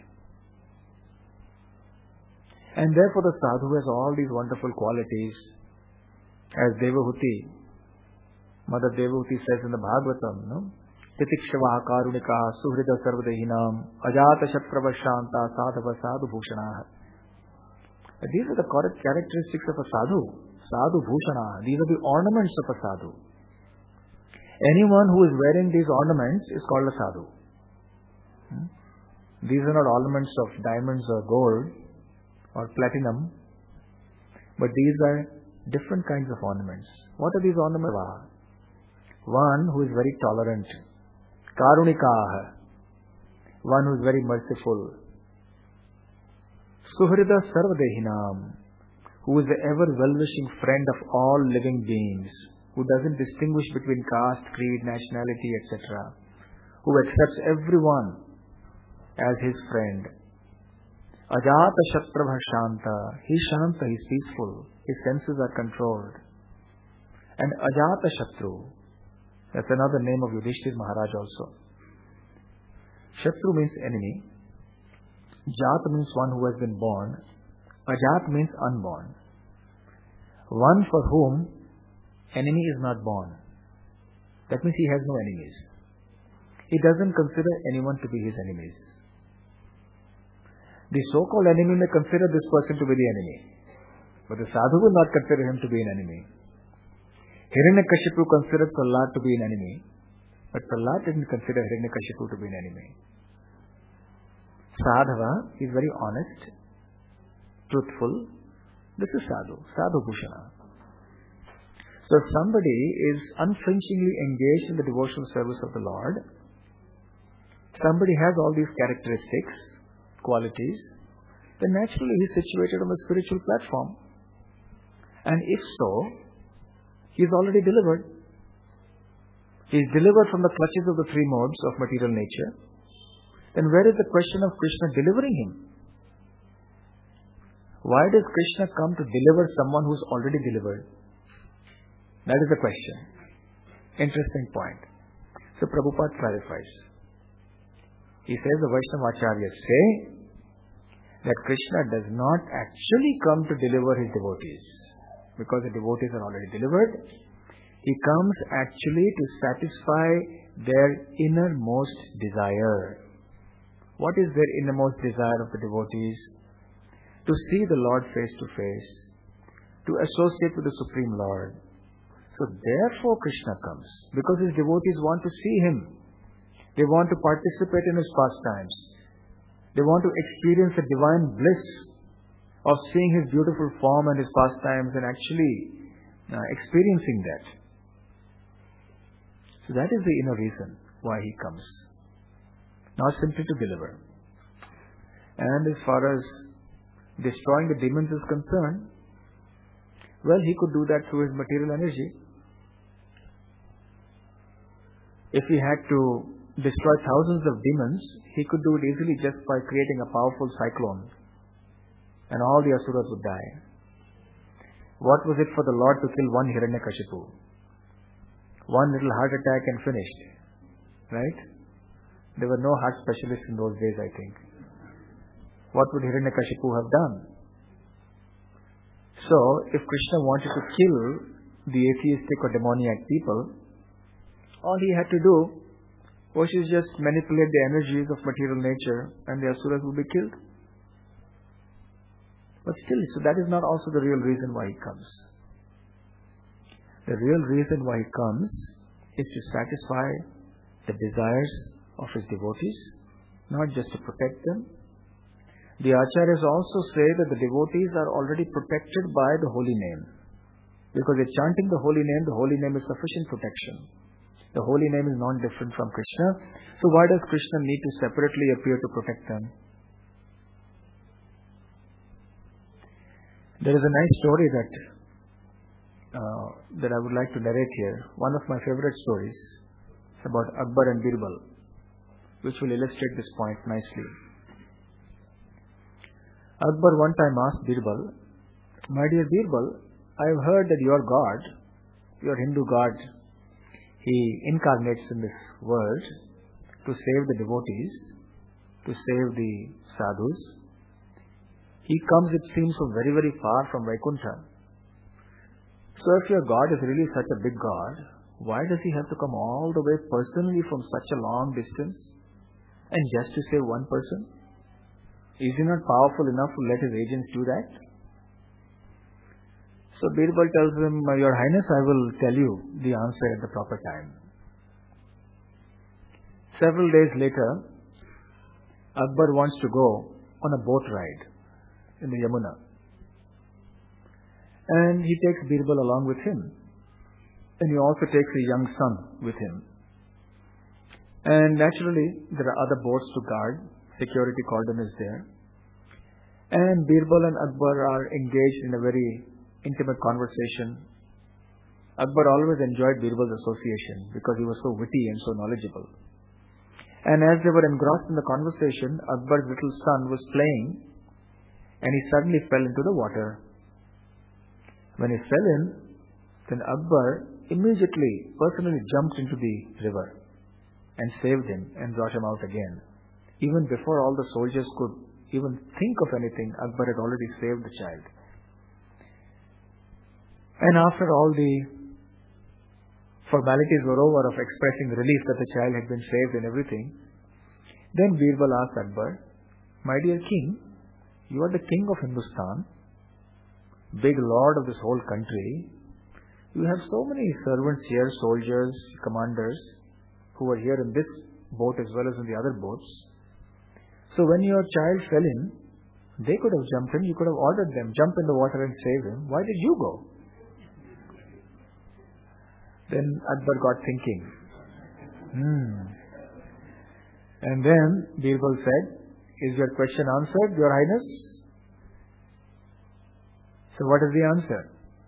And therefore the sadhu has all these wonderful qualities. As Devahuti, Mother Devahuti says in the Bhagavatam, no? Titikshava karunika suhrida sarvadehinam ajata shatrava shanta sadhava sadhu bhushana. These are the correct characteristics of a sadhu. Sadhu bhushana. These are the ornaments of a sadhu. Anyone who is wearing these ornaments is called a sadhu. Hmm? These are not ornaments of diamonds or gold or platinum, but these are different kinds of ornaments. What are these ornaments? One who is very tolerant, karunikaha, one who is very merciful, suhrida sarvadehinam, who is the ever well-wishing friend of all living beings, who doesn't distinguish between caste, creed, nationality, et cetera, who accepts everyone as his friend. Ajata shatrava shanta, he is shanta, he is peaceful, his senses are controlled. And ajata shatru, that's another name of Yudhishthir Maharaj also. Shatru means enemy. Jat means one who has been born. Ajat means unborn. One for whom enemy is not born. That means he has no enemies. He doesn't consider anyone to be his enemies. The so-called enemy may consider this person to be the enemy, but the sadhu will not consider him to be an enemy. Hiranyakashipu considered Prahlad to be an enemy, but Prahlad didn't consider Hiranyakashipu to be an enemy. Sadhava is very honest, truthful. This is sadhu, sadhu bhushana. So if somebody is unflinchingly engaged in the devotional service of the Lord, somebody has all these characteristics, qualities, then naturally he is situated on the spiritual platform. And if so, he is already delivered. He is delivered from the clutches of the three modes of material nature. Then where is the question of Krishna delivering him? Why does Krishna come to deliver someone who is already delivered? That is the question. Interesting point. So Prabhupada clarifies. He says the Vaishnava Acharyas say that Krishna does not actually come to deliver his devotees, because the devotees are already delivered. He comes actually to satisfy their innermost desire. What is their innermost desire of the devotees? To see the Lord face to face, to associate with the Supreme Lord. So therefore Krishna comes, because his devotees want to see him. They want to participate in his pastimes. They want to experience the divine bliss of seeing his beautiful form and his pastimes and actually uh, experiencing that. So that is the inner reason why he comes. Not simply to deliver. And as far as destroying the demons is concerned, well, he could do that through his material energy. If he had to destroy thousands of demons, he could do it easily just by creating a powerful cyclone. And all the asuras would die. What was it for the Lord to kill one Hiranyakashipu? One little heart attack and finished. Right? There were no heart specialists in those days, I think. What would Hiranyakashipu have done? So, if Krishna wanted to kill the atheistic or demoniac people, all he had to do was to just manipulate the energies of material nature and the asuras would be killed. But still, so that is not also the real reason why he comes. The real reason why he comes is to satisfy the desires of his devotees, not just to protect them. The Acharyas also say that the devotees are already protected by the holy name. Because they're chanting the holy name, the holy name is sufficient protection. The holy name is non-different from Krishna. So why does Krishna need to separately appear to protect them? There is a nice story that uh, that I would like to narrate here. One of my favorite stories is about Akbar and Birbal, which will illustrate this point nicely. Akbar one time asked Birbal, "My dear Birbal, I have heard that your God, your Hindu God, he incarnates in this world to save the devotees, to save the sadhus. He comes, it seems, from very, very far from Vaikuntha. So if your God is really such a big God, why does he have to come all the way personally from such a long distance and just to save one person? Is he not powerful enough to let his agents do that? So Birbal tells him, Your Highness, I will tell you the answer at the proper time. Several days later, Akbar wants to go on a boat ride in the Yamuna. And he takes Birbal along with him. And he also takes a young son with him. And naturally, there are other boats to guard. Security cordon is there. And Birbal and Akbar are engaged in a very intimate conversation. Akbar always enjoyed Birbal's association because he was so witty and so knowledgeable. And as they were engrossed in the conversation, Akbar's little son was playing and he suddenly fell into the water. When he fell in, then Akbar immediately, personally jumped into the river and saved him and brought him out again. Even before all the soldiers could even think of anything, Akbar had already saved the child. And after all the formalities were over of expressing relief that the child had been saved and everything, then Birbal asked Akbar, My dear king, you are the king of Hindustan, big lord of this whole country. You have so many servants here, soldiers, commanders, who are here in this boat as well as in the other boats. So when your child fell in, they could have jumped in, you could have ordered them, jump in the water and save him. Why did you go? Then Akbar got thinking. Hmm. And then Birbal said, Is your question answered, Your Highness? So what is the answer?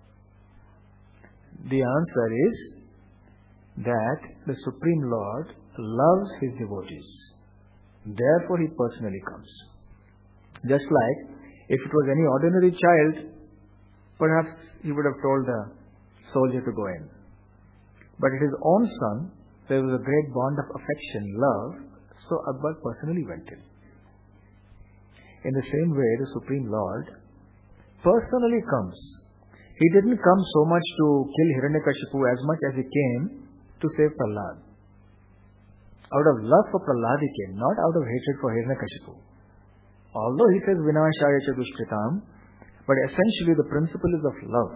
The answer is that the Supreme Lord loves His devotees. Therefore He personally comes. Just like if it was any ordinary child, perhaps He would have told the soldier to go in. But it is his own son, there was a great bond of affection, love, so Akbar personally went in. In the same way, the Supreme Lord personally comes. He didn't come so much to kill Hiranyakashipu as much as he came to save Prahlad. Out of love for Prahlad he came, not out of hatred for Hiranyakashipu. Although he says Vinashaya cha dushkritam, but essentially the principle is of love.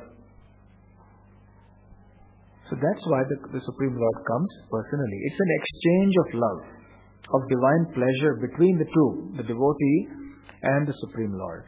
So that's why the, the Supreme Lord comes personally. It's an exchange of love, of divine pleasure between the two, the devotee and the Supreme Lord.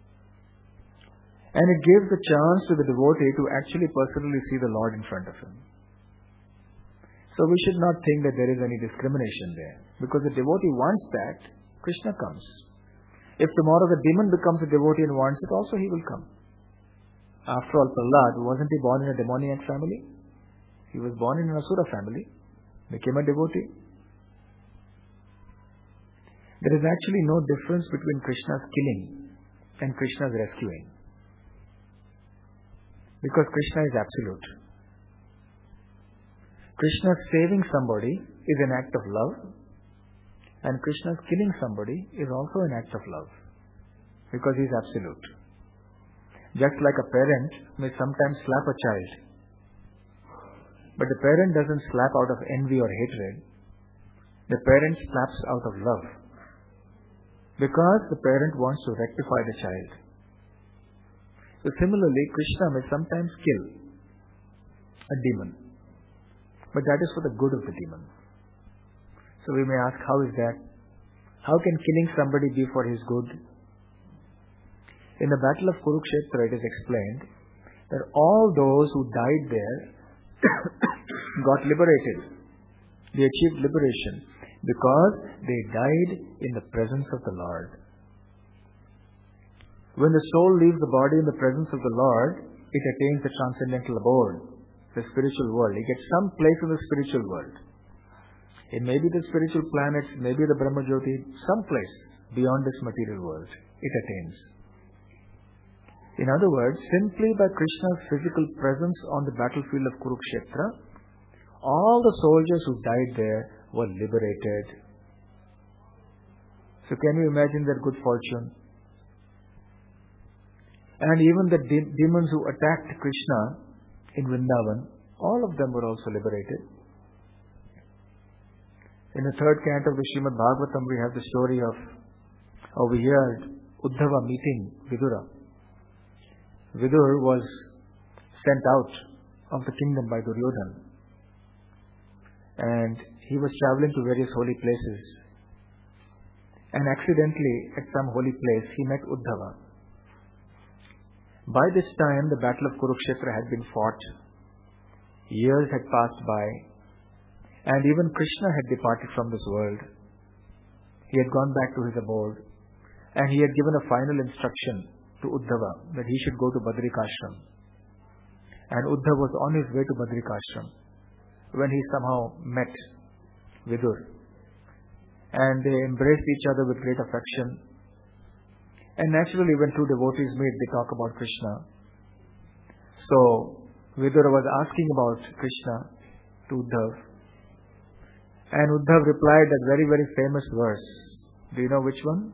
And it gives the chance to the devotee to actually personally see the Lord in front of him. So we should not think that there is any discrimination there. Because the devotee wants that, Krishna comes. If tomorrow the demon becomes a devotee and wants it, also he will come. After all, Prahlad, wasn't he born in a demoniac family? He was born in an Asura family, became a devotee. There is actually no difference between Krishna's killing and Krishna's rescuing. Because Krishna is absolute. Krishna's saving somebody is an act of love, and Krishna's killing somebody is also an act of love. Because he is absolute. Just like a parent may sometimes slap a child, but the parent doesn't slap out of envy or hatred. The parent slaps out of love. Because the parent wants to rectify the child. So similarly, Krishna may sometimes kill a demon. But that is for the good of the demon. So we may ask, how is that? How can killing somebody be for his good? In the battle of Kurukshetra, it is explained that all those who died there got liberated. They achieved liberation because they died in the presence of the Lord. When the soul leaves the body in the presence of the Lord, it attains the transcendental abode, the spiritual world. It gets some place in the spiritual world. It may be the spiritual planets, maybe the Brahma Jyoti, some place beyond this material world it attains. In other words, simply by Krishna's physical presence on the battlefield of Kurukshetra, all the soldiers who died there were liberated. So can you imagine their good fortune? And even the de- demons who attacked Krishna in Vrindavan, all of them were also liberated. In the third canto of the Srimad Bhagavatam, we have the story of how we heard Uddhava meeting Vidura. Vidur was sent out of the kingdom by Duryodhana, and he was traveling to various holy places, and accidentally at some holy place he met Uddhava. By this time the battle of Kurukshetra had been fought, years had passed by, and even Krishna had departed from this world. He had gone back to his abode, and he had given a final instruction to Uddhava that he should go to Badrikashram. And Uddhava was on his way to Badrikashram when he somehow met Vidur. And they embraced each other with great affection. And naturally, when two devotees meet, they talk about Krishna. So Vidur was asking about Krishna to Uddhava. And Uddhava replied that very, very famous verse. Do you know which one?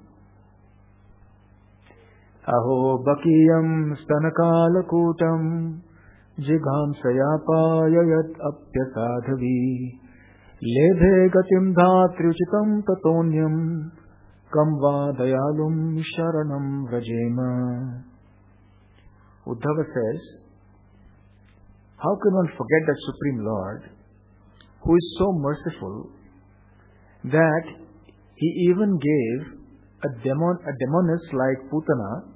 Aho bakiyam stanakalakutam jighamsayapayayat apyasadhavi lebhe gatim dhatriuchitam tatonyam kam va dayalum sharanam vrajema. Uddhava says, how can one forget that Supreme Lord who is so merciful that he even gave a demon, a demoness like Putana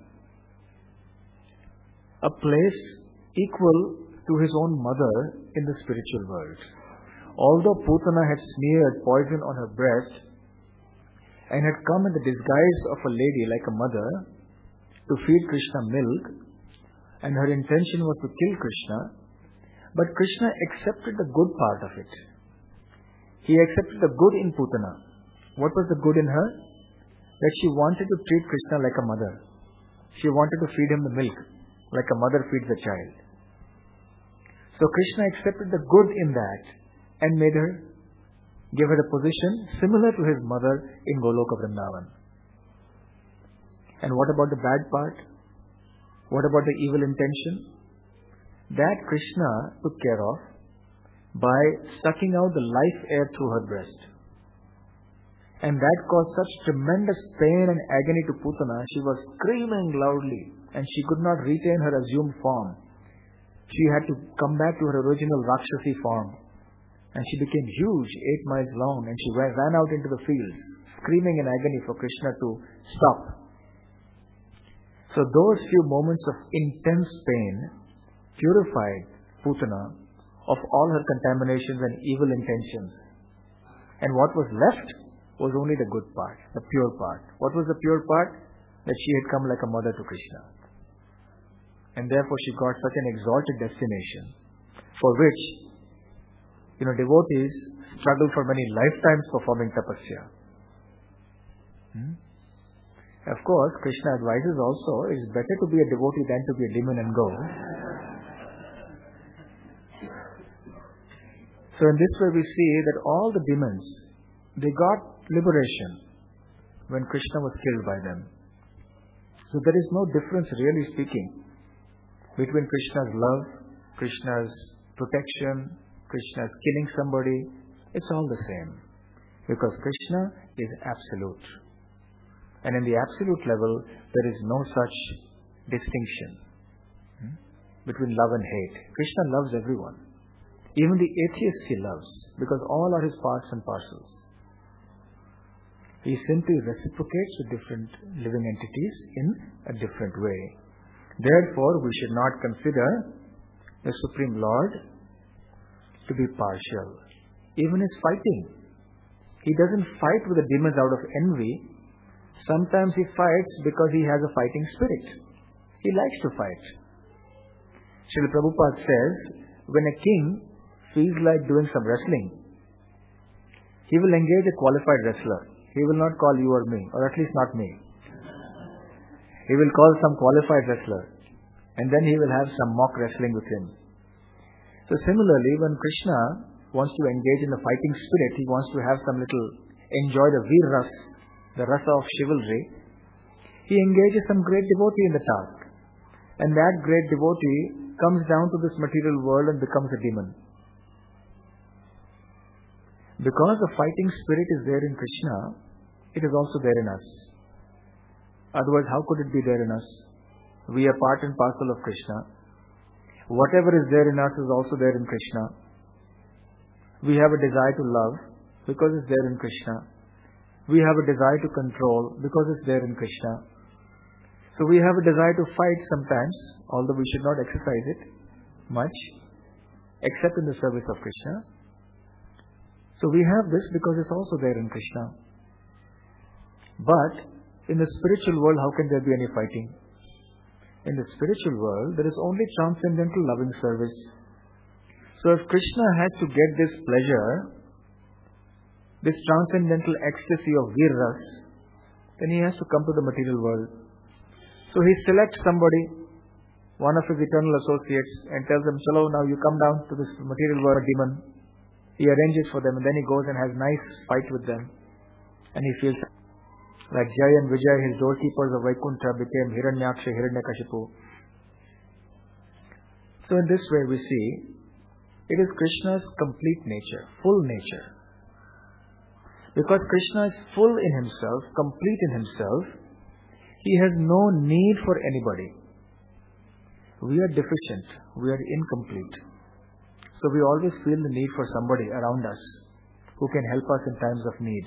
a place equal to his own mother in the spiritual world. Although Putana had smeared poison on her breast and had come in the disguise of a lady like a mother to feed Krishna milk, and her intention was to kill Krishna, but Krishna accepted the good part of it. He accepted the good in Putana. What was the good in her? That she wanted to treat Krishna like a mother. She wanted to feed him the milk, like a mother feeds a child. So Krishna accepted the good in that and made her, gave her a position similar to his mother in Goloka Vrindavan. And what about the bad part? What about the evil intention? That Krishna took care of by sucking out the life air through her breast. And that caused such tremendous pain and agony to Putana. She was screaming loudly and she could not retain her assumed form. She had to come back to her original Rakshasi form. And she became huge, eight miles long, and she ran out into the fields, screaming in agony for Krishna to stop. So those few moments of intense pain purified Putana of all her contaminations and evil intentions. And what was left was only the good part, the pure part. What was the pure part? That she had come like a mother to Krishna. And therefore she got such an exalted destination, for which, you know, devotees struggle for many lifetimes performing tapasya. Hmm? Of course, Krishna advises also, it is better to be a devotee than to be a demon and go. So in this way we see that all the demons, they got liberation when Krishna was killed by them. So there is no difference, really speaking, between Krishna's love, Krishna's protection, Krishna's killing somebody. It's all the same. Because Krishna is absolute. And in the absolute level, there is no such distinction hmm, between love and hate. Krishna loves everyone. Even the atheists he loves, because all are his parts and parcels. He simply reciprocates with different living entities in a different way. Therefore, we should not consider the Supreme Lord to be partial. Even his fighting. He doesn't fight with the demons out of envy. Sometimes he fights because he has a fighting spirit. He likes to fight. Srila Prabhupada says, when a king feels like doing some wrestling, he will engage a qualified wrestler. He will not call you or me, or at least not me. He will call some qualified wrestler, and then he will have some mock wrestling with him. So similarly, when Krishna wants to engage in the fighting spirit, he wants to have some little, enjoy the Veer Ras, the rasa of chivalry, he engages some great devotee in the task. And that great devotee comes down to this material world and becomes a demon. Because the fighting spirit is there in Krishna, it is also there in us. Otherwise, how could it be there in us? We are part and parcel of Krishna. Whatever is there in us is also there in Krishna. We have a desire to love because it's there in Krishna. We have a desire to control because it's there in Krishna. So we have a desire to fight sometimes, although we should not exercise it much, except in the service of Krishna. So we have this because it's also there in Krishna. But in the spiritual world, how can there be any fighting? In the spiritual world, there is only transcendental loving service. So if Krishna has to get this pleasure, this transcendental ecstasy of Veer Ras, then he has to come to the material world. So he selects somebody, one of his eternal associates, and tells them, "Chalo, now you come down to this material world demon." He arranges for them, and then he goes and has nice fight with them. And he feels like Jai and Vijay, his doorkeepers of Vaikuntha, became Hiranyaksha, Hiranyakashipu. So in this way we see, it is Krishna's complete nature, full nature. Because Krishna is full in himself, complete in himself, he has no need for anybody. We are deficient, we are incomplete. So we always feel the need for somebody around us who can help us in times of need.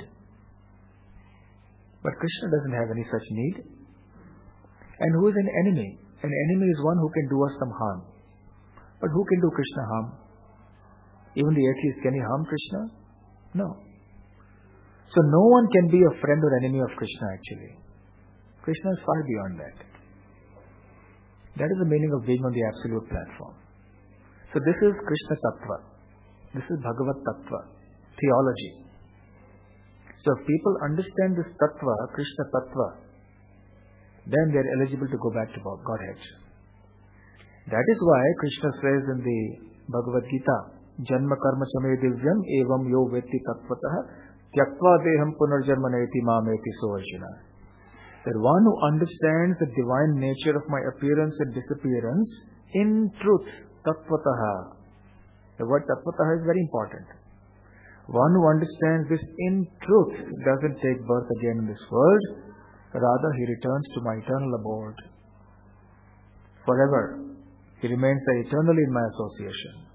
But Krishna doesn't have any such need. And who is an enemy? An enemy is one who can do us some harm. But who can do Krishna harm? Even the atheist, can he harm Krishna? No. So no one can be a friend or enemy of Krishna actually. Krishna is far beyond that. That is the meaning of being on the absolute platform. So this is Krishna Tattva. This is Bhagavat Tattva, theology. So if people understand this Tattva, Krishna Tattva, then they are eligible to go back to Godhead. That is why Krishna says in the Bhagavad Gita, Janma karma chame divyam evam yo vetti tattvataha tyaktva deham punarjanmaneti mameti so Arjuna. That one who understands the divine nature of my appearance and disappearance in truth, tattvataha. The word tattvataha is very important. One who understands this in truth doesn't take birth again in this world, rather he returns to my eternal abode. Forever, he remains there eternally in my association.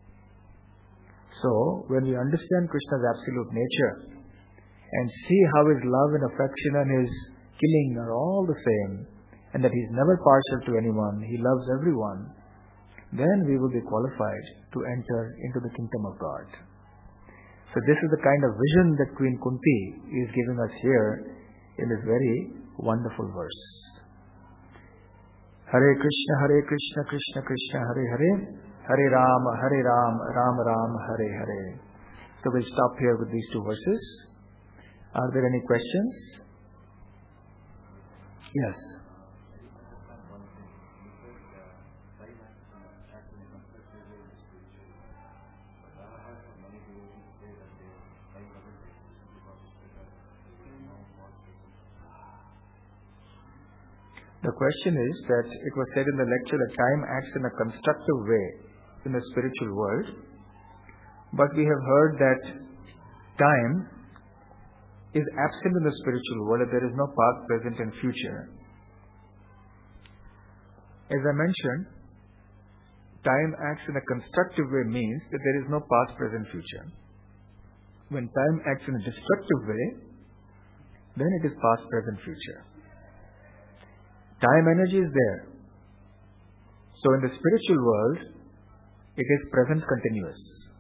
So, when we understand Krishna's absolute nature and see how his love and affection and his killing are all the same, and that he is never partial to anyone, he loves everyone, then we will be qualified to enter into the kingdom of God. So this is the kind of vision that Queen Kunti is giving us here in this very wonderful verse. Hare Krishna, Hare Krishna, Krishna Krishna, Hare Hare, Hare Rama, Hare Rama, Rama Rama, Hare Hare. So we'll stop here with these two verses. Are there any questions? Yes. The question is that it was said in the lecture that time acts in a constructive way in the spiritual world, but we have heard that time is absent in the spiritual world, that there is no past, present and future. As I mentioned, time acts in a constructive way means that there is no past, present, future. When time acts in a destructive way, then it is past, present, future. Time energy is there. So in the spiritual world, it is present continuous.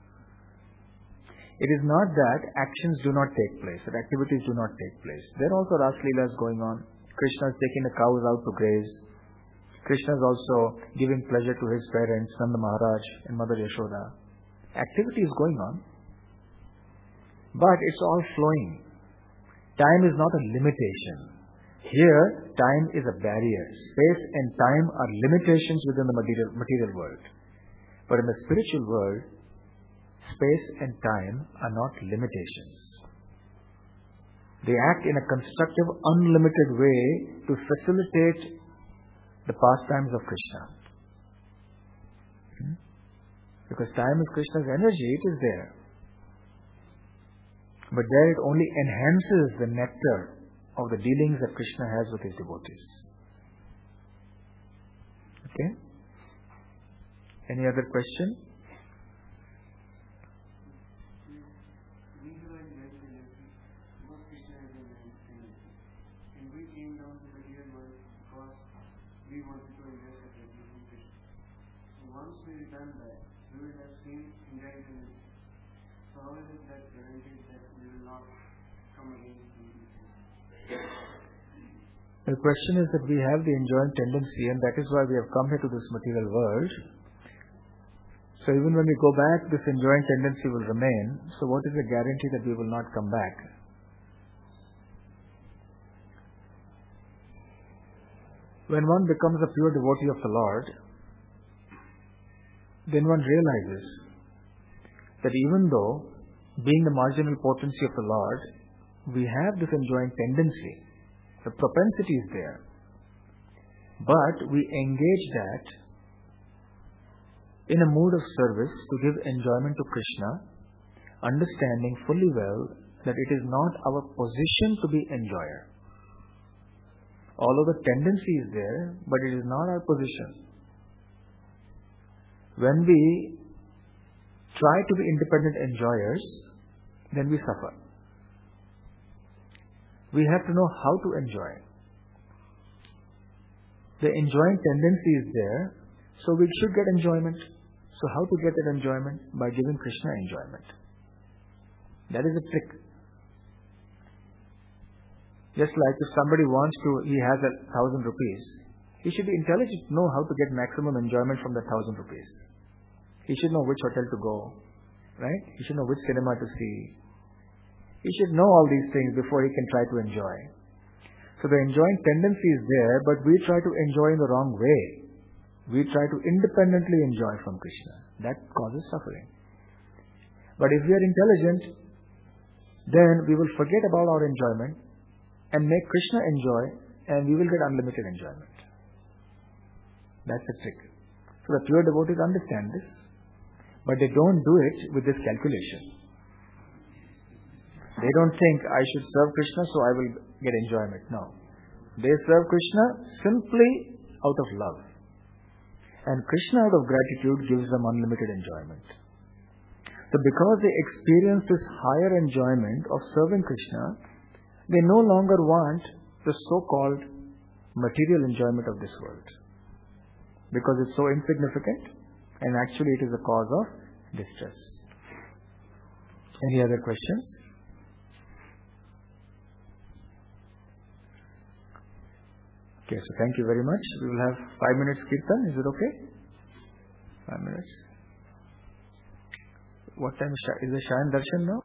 It is not that actions do not take place, that activities do not take place. There are also Ras Leelas going on. Krishna is taking the cows out to graze. Krishna is also giving pleasure to his parents, Nanda Maharaj and Mother Yashoda. Activity is going on. But it's all flowing. Time is not a limitation. Here, time is a barrier. Space and time are limitations within the material, material world. But in the spiritual world, space and time are not limitations. They act in a constructive, unlimited way to facilitate the pastimes of Krishna. Hmm? Because time is Krishna's energy, it is there. But there it only enhances the nectar of the dealings that Krishna has with his devotees. Okay? Any other question? The question is that we have the enjoying tendency, and that is why we have come here to this material world. So even when we go back, this enjoying tendency will remain. So what is the guarantee that we will not come back? When one becomes a pure devotee of the Lord, then one realizes that even though, being the marginal potency of the Lord, we have this enjoying tendency, the propensity is there, but we engage that in a mood of service to give enjoyment to Krishna, understanding fully well that it is not our position to be enjoyer. Although the tendency is there, but it is not our position. When we try to be independent enjoyers, then we suffer. We have to know how to enjoy. The enjoying tendency is there, so we should get enjoyment. So how to get that enjoyment? By giving Krishna enjoyment. That is a trick. Just like if somebody wants to, he has a thousand rupees, he should be intelligent to know how to get maximum enjoyment from that thousand rupees. He should know which hotel to go, right? He should know which cinema to see. He should know all these things before he can try to enjoy. So the enjoying tendency is there, but we try to enjoy in the wrong way. We try to independently enjoy from Krishna. That causes suffering. But if we are intelligent, then we will forget about our enjoyment and make Krishna enjoy, and we will get unlimited enjoyment. That's the trick. So the pure devotees understand this, but they don't do it with this calculation. They don't think, I should serve Krishna so I will get enjoyment. No. They serve Krishna simply out of love. And Krishna out of gratitude gives them unlimited enjoyment. So because they experience this higher enjoyment of serving Krishna, they no longer want the so-called material enjoyment of this world. Because it's so insignificant, and actually it is a cause of distress. Any other questions? Okay, so thank you very much. We will have five minutes kirtan. Is it okay? Five minutes. What time is, is the Shayan Darshan now?